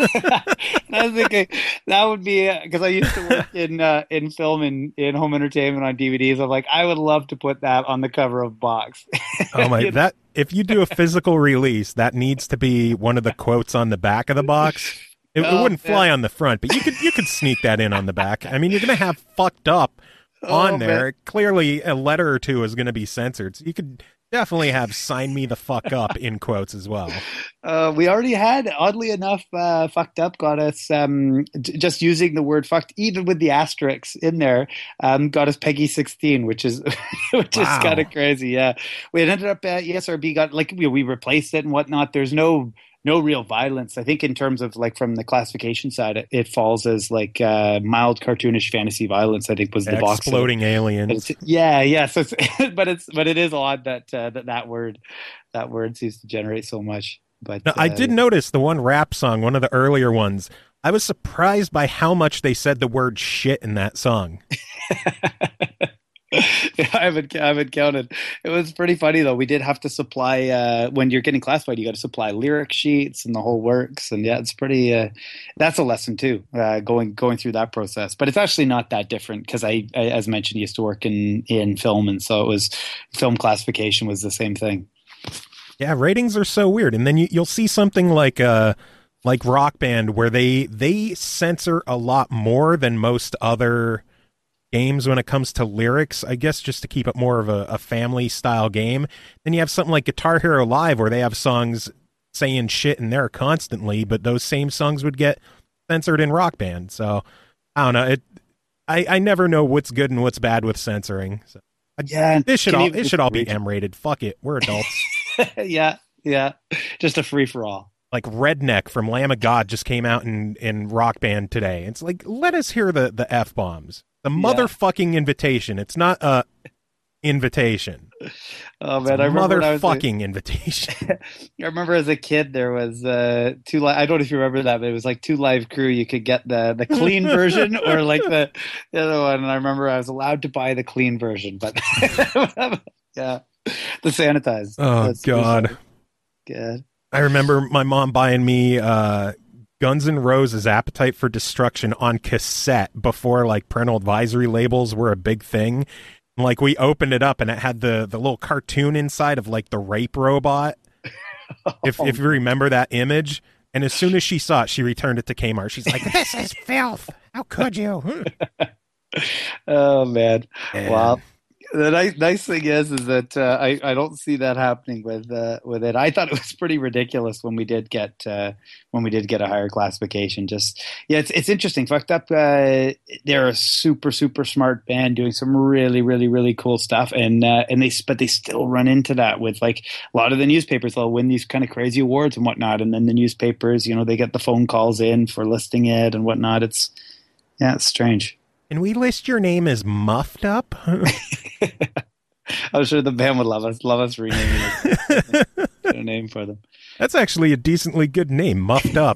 And I was thinking that would be because I used to work in uh, in film and in home entertainment on D V Ds. I'm like, I would love to put that on the cover of Box. Oh my! That if you do a physical release, that needs to be one of the quotes on the back of the box. It, Oh, it wouldn't fly man. on the front, but you could you could sneak that in on the back. I mean, you're gonna have Fucked Up on Oh, there. man. Clearly, a letter or two is gonna be censored. So you could definitely have "Sign me the fuck up" in quotes as well. Uh, we already had, oddly enough, uh, Fucked Up got us um, j- just using the word fucked, even with the asterisks in there, um, got us Peggy sixteen, which is which Wow. is kind of crazy. Yeah, we ended up at E S R B got like we, we replaced it and whatnot. There's no no real violence. I think in terms of like from the classification side, it, it falls as like uh, mild cartoonish fantasy violence. I think was the box. Exploding aliens. But it's- yeah, yeah. So, it's, but it's but it is odd that uh, that that word that word seems to generate so much. But Now, I uh, did notice the one rap song, one of the earlier ones. I was surprised by how much they said the word "shit" in that song. I haven't I haven't counted. It was pretty funny though. We did have to supply uh, when you're getting classified, you got to supply lyric sheets and the whole works. And yeah, it's pretty. Uh, that's a lesson too, uh, going going through that process. But it's actually not that different because I, I, as mentioned, used to work in in film, and so it was film classification was the same thing. Yeah, ratings are so weird. And then you, you'll see something like uh like Rock Band where they they censor a lot more than most other games when it comes to lyrics, I guess just to keep it more of a, a family style game. Then you have something like Guitar Hero Live where they have songs saying shit in there constantly, but those same songs would get censored in Rock Band. So I don't know. It I, I never know what's good and what's bad with censoring. So Yeah, this should can all you- it should all be M rated. Fuck it. We're adults. yeah, yeah, just a free for all. Like Redneck from Lamb of God just came out in, in Rock Band today. It's like, let us hear the, the F-bombs. The Yeah. motherfucking invitation. It's not a invitation. Oh It's man, a I remember when I was a- motherfucking invitation. I remember as a kid there was uh, two. Li- I don't know if you remember that, but it was like Two Live Crew. You could get the the clean version or like the, the other one. And I remember I was allowed to buy the clean version, but yeah, the sanitized. Oh, That's- God. Good. I remember my mom buying me uh, Guns N' Roses' Appetite for Destruction on cassette before like parental advisory labels were a big thing. Like we opened it up and it had the the little cartoon inside of like the rape robot. If if you remember that image, and as soon as she saw it, she returned it to Kmart. She's like, "This is filth. How could you?" Oh man! And Wow. The nice, nice thing is, is that uh, I I don't see that happening with uh, with it. I thought it was pretty ridiculous when we did get uh, when we did get a higher classification. Just yeah, it's it's interesting. Fucked Up. Uh, they're a super super smart band doing some really really really cool stuff, and uh, and they but they still run into that with like a lot of the newspapers. They'll win these kind of crazy awards and whatnot, and then the newspapers, you know, they get the phone calls in for listing it and whatnot. It's yeah, it's strange. Can we list your name as Muffed Up? I'm sure the band would love us, love us renaming it. A name for them. That's actually a decently good name, Muffed Up.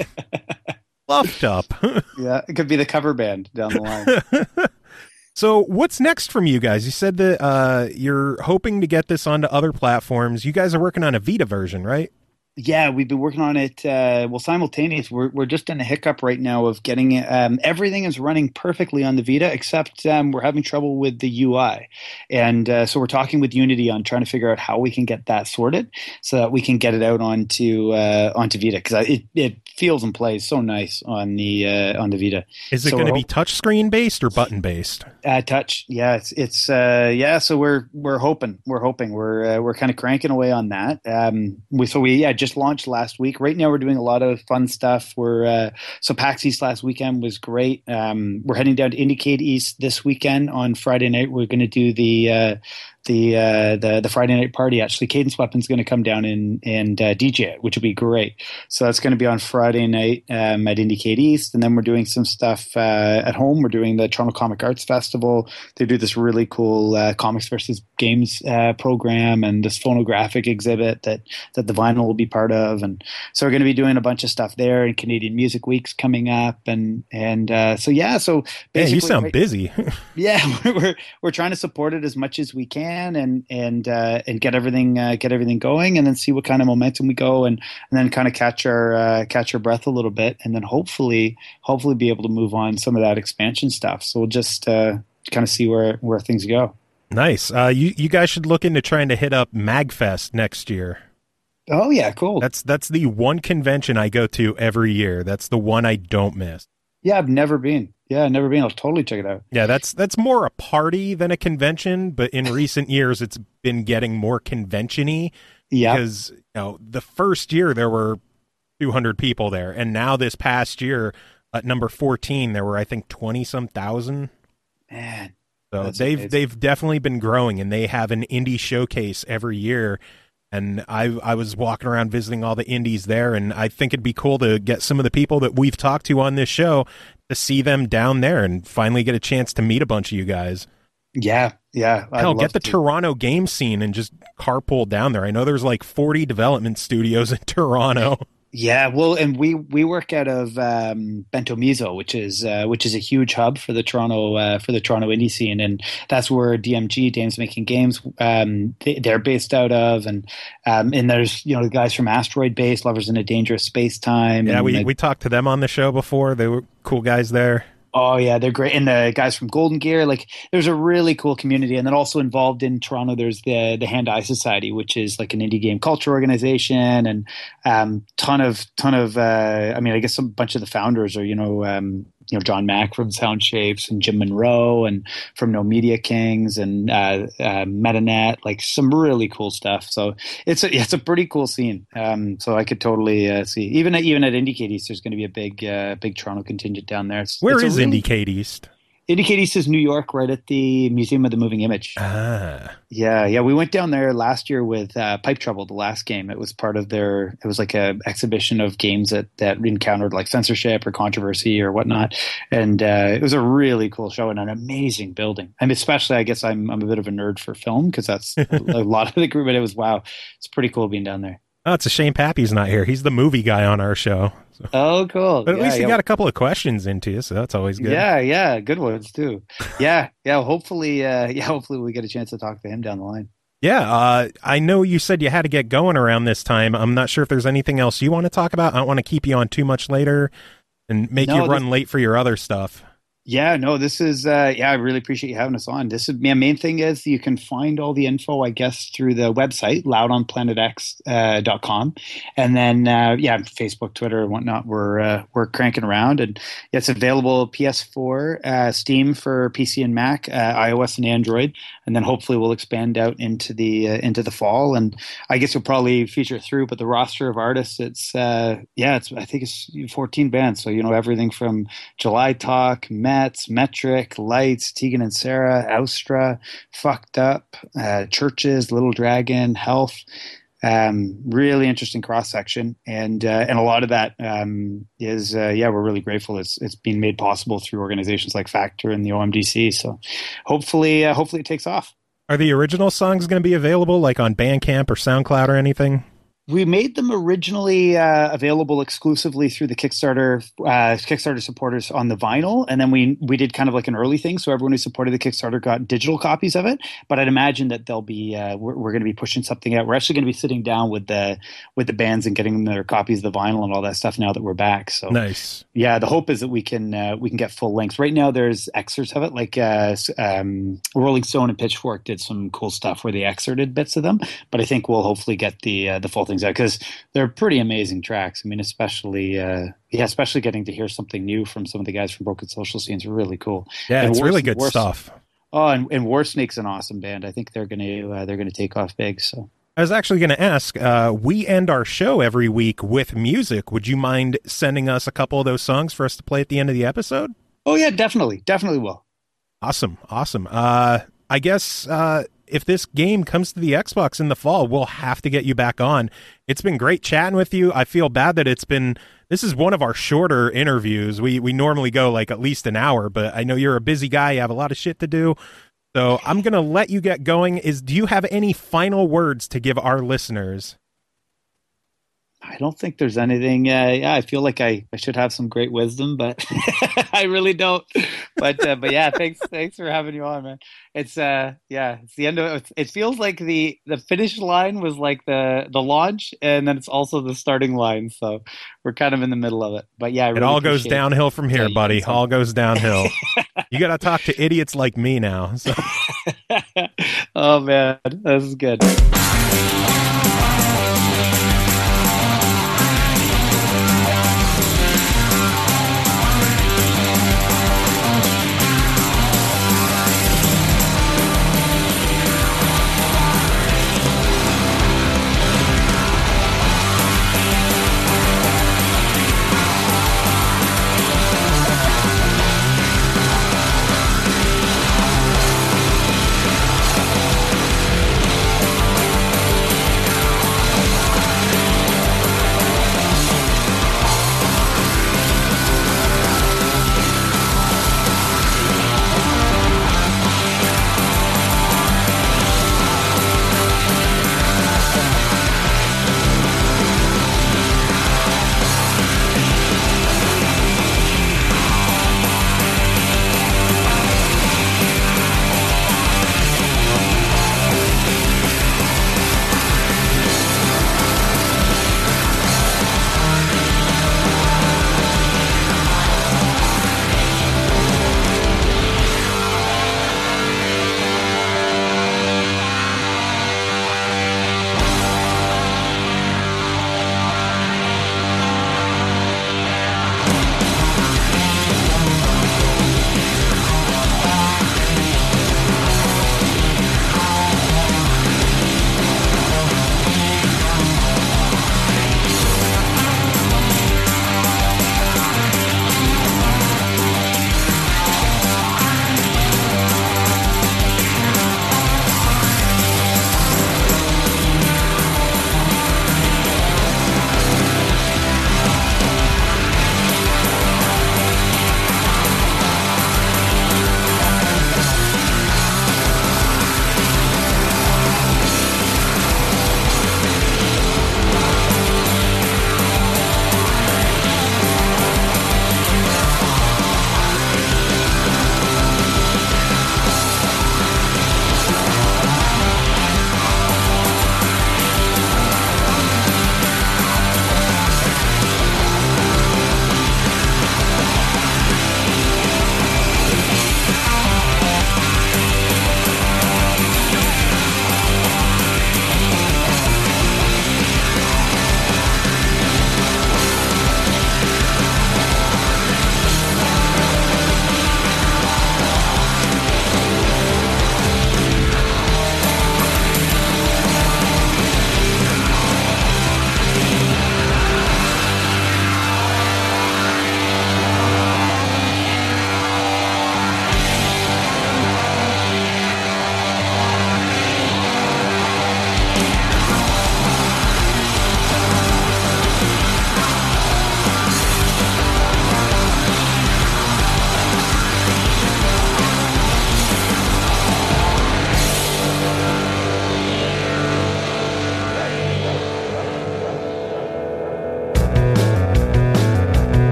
Muffed Up. Yeah, it could be the cover band down the line. So what's next from you guys? You said that uh, you're hoping to get this onto other platforms. You guys are working on a Vita version, right? Yeah, we've been working on it. Uh, well, simultaneous. We're we're just in a hiccup right now of getting it. Um, everything is running perfectly on the Vita, except um, we're having trouble with the U I, and uh, so we're talking with Unity on trying to figure out how we can get that sorted so that we can get it out onto uh, onto Vita, because it it feels and plays so nice on the uh, on the Vita. Is it so going to be touchscreen based or button based? Uh, touch, yeah, it's it's uh, yeah. So we're we're hoping we're hoping we're uh, we're kind of cranking away on that. Um, we so we yeah just launched last week. Right now we're doing a lot of fun stuff. We're uh, so PAX East last weekend was great. Um, we're heading down to Indiecade East this weekend on Friday night. We're going to do the uh, the uh, the the Friday night party. Actually, Cadence Weapon's going to come down and and uh, D J it, which will be great. So that's going to be on Friday night um, at Indiecade East, and then we're doing some stuff uh, at home. We're doing the Toronto Comic Arts Festival. They do this really cool uh, comics versus games uh, program and this phonographic exhibit that that the vinyl will be part of, and so we're going to be doing a bunch of stuff there. And Canadian Music Week's coming up, and and uh, so yeah, so basically, yeah, you sound right, busy. yeah, we're we're trying to support it as much as we can. and and uh, and get everything uh, get everything going, and then see what kind of momentum we go, and, and then kind of catch our uh, catch our breath a little bit, and then hopefully hopefully be able to move on some of that expansion stuff. So we'll just uh, kind of see where where things go. Nice. Uh, you you guys should look into trying to hit up MagFest next year. Oh yeah, cool. That's that's the one convention I go to every year. That's the one I don't miss. Yeah, I've never been. Yeah, I've never been. I'll totally check it out. Yeah, that's that's more a party than a convention, but in recent years it's been getting more convention-y. Yeah. Because, you know, the first year there were two hundred people there, and now this past year at number fourteen there were I think twenty some thousand. Man. So that's they've amazing. they've definitely been growing, and they have an indie showcase every year. And I I was walking around visiting all the indies there, and I think it'd be cool to get some of the people that we've talked to on this show to see them down there and finally get a chance to meet a bunch of you guys. Yeah, yeah. I'd Hell, love get the to. Toronto game scene and just carpool down there. I know there's like forty development studios in Toronto. Yeah, well, and we we work out of um, Bento Mizo, which is uh, which is a huge hub for the Toronto uh, for the Toronto indie scene, and that's where D M G, Dames Making Games, um, they, they're based out of, and um, and there's you know the guys from Asteroid Base, Lovers in a Dangerous Space Time. Yeah, and we the, we talked to them on the show before. They were cool guys there. Oh yeah, they're great, and the guys from Golden Gear. Like, there's a really cool community, and then also involved in Toronto, there's the the Hand Eye Society, which is like an indie game culture organization, and um, ton of ton of. Uh, I mean, I guess a bunch of the founders are you know. Um, you know, John Mack from Sound Shapes and Jim Monroe and from No Media Kings and uh, uh, MetaNet, like some really cool stuff. So it's a, it's a pretty cool scene. Um, so I could totally uh, see even at, even at Indiecade East, there's going to be a big uh, big Toronto contingent down there. It's, Where it's is really, Indiecade East? Indiecade East is New York, right at the Museum of the Moving Image. Ah. Yeah, yeah. We went down there last year with uh, Pipe Trouble, the last game. It was part of their, it was like a exhibition of games that, that encountered like censorship or controversy or whatnot. And uh, it was a really cool show and an amazing building. And especially, I guess I'm I'm a bit of a nerd for film because that's a lot of the group, but it was, wow, it's pretty cool being down there. Oh, it's a shame Pappy's not here. He's the movie guy on our show. So. Oh, cool. But at yeah, least he yeah. got a couple of questions into you, so that's always good. Yeah, yeah. Good ones, too. Yeah, yeah. Hopefully, uh, yeah, hopefully we get a chance to talk to him down the line. Yeah, uh, I know you said you had to get going around this time. I'm not sure if there's anything else you want to talk about. I don't want to keep you on too much later and make No, you run this- late for your other stuff. Yeah, no, this is, uh, yeah, I really appreciate you having us on. This is, my main thing is you can find all the info, I guess, through the website, loud on planet x dot com. And then, uh, yeah, Facebook, Twitter, and whatnot, we're, uh, we're cranking around. And yeah, it's available P S four, uh, Steam for P C and Mac, uh, iOS and Android. And then hopefully we'll expand out into the, uh, into the fall. And I guess we'll probably feature through, but the roster of artists, it's, uh, yeah, it's, I think it's fourteen bands. So, you know, everything from July Talk, Met, Metric, Lights, Tegan and Sarah, Austra, Fucked Up, uh, Churches, Little Dragon, Health. Um, really interesting cross section, and uh, and a lot of that um, is uh, yeah, we're really grateful. It's it's being made possible through organizations like Factor and the O M D C. So hopefully, uh, hopefully it takes off. Are the original songs going to be available, like on Bandcamp or SoundCloud or anything? We made them originally uh, available exclusively through the Kickstarter uh, Kickstarter supporters on the vinyl, and then we we did kind of like an early thing, so everyone who supported the Kickstarter got digital copies of it. But I'd imagine that they'll be uh, we're, we're going to be pushing something out. We're actually going to be sitting down with the with the bands and getting them their copies of the vinyl and all that stuff now that we're back. So nice. Yeah, the hope is that we can uh, we can get full length. Right now, there's excerpts of it, like uh, um, Rolling Stone and Pitchfork did some cool stuff where they excerpted bits of them. But I think we'll hopefully get the uh, the full things out because they're pretty amazing tracks. I mean, especially, uh, yeah, especially getting to hear something new from some of the guys from Broken Social Scene's really cool. Yeah, and it's War, really good War, stuff. Oh, and, and War Snake's an awesome band. I think they're going to uh, they're going to take off big. So I was actually going to ask. Uh, we end our show every week with music. Would you mind sending us a couple of those songs for us to play at the end of the episode? Oh yeah, definitely, definitely will. Awesome, awesome. Uh, I guess. Uh, If this game comes to the Xbox in the fall, we'll have to get you back on. It's been great chatting with you. I feel bad that it's been, this is one of our shorter interviews. We we normally go like at least an hour, but I know you're a busy guy. You have a lot of shit to do. So I'm going to let you get going. Is do you have any final words to give our listeners? I don't think there's anything. Uh, yeah, I feel like I, I should have some great wisdom, but I really don't. But uh, but yeah, thanks thanks for having you on, man. It's uh yeah, it's the end of it. It feels like the the finish line was like the the launch, and then it's also the starting line. So we're kind of in the middle of it. But yeah, I really it all goes downhill from here, buddy. All goes downhill. You got to talk to idiots like me now. So. Oh man, this is good.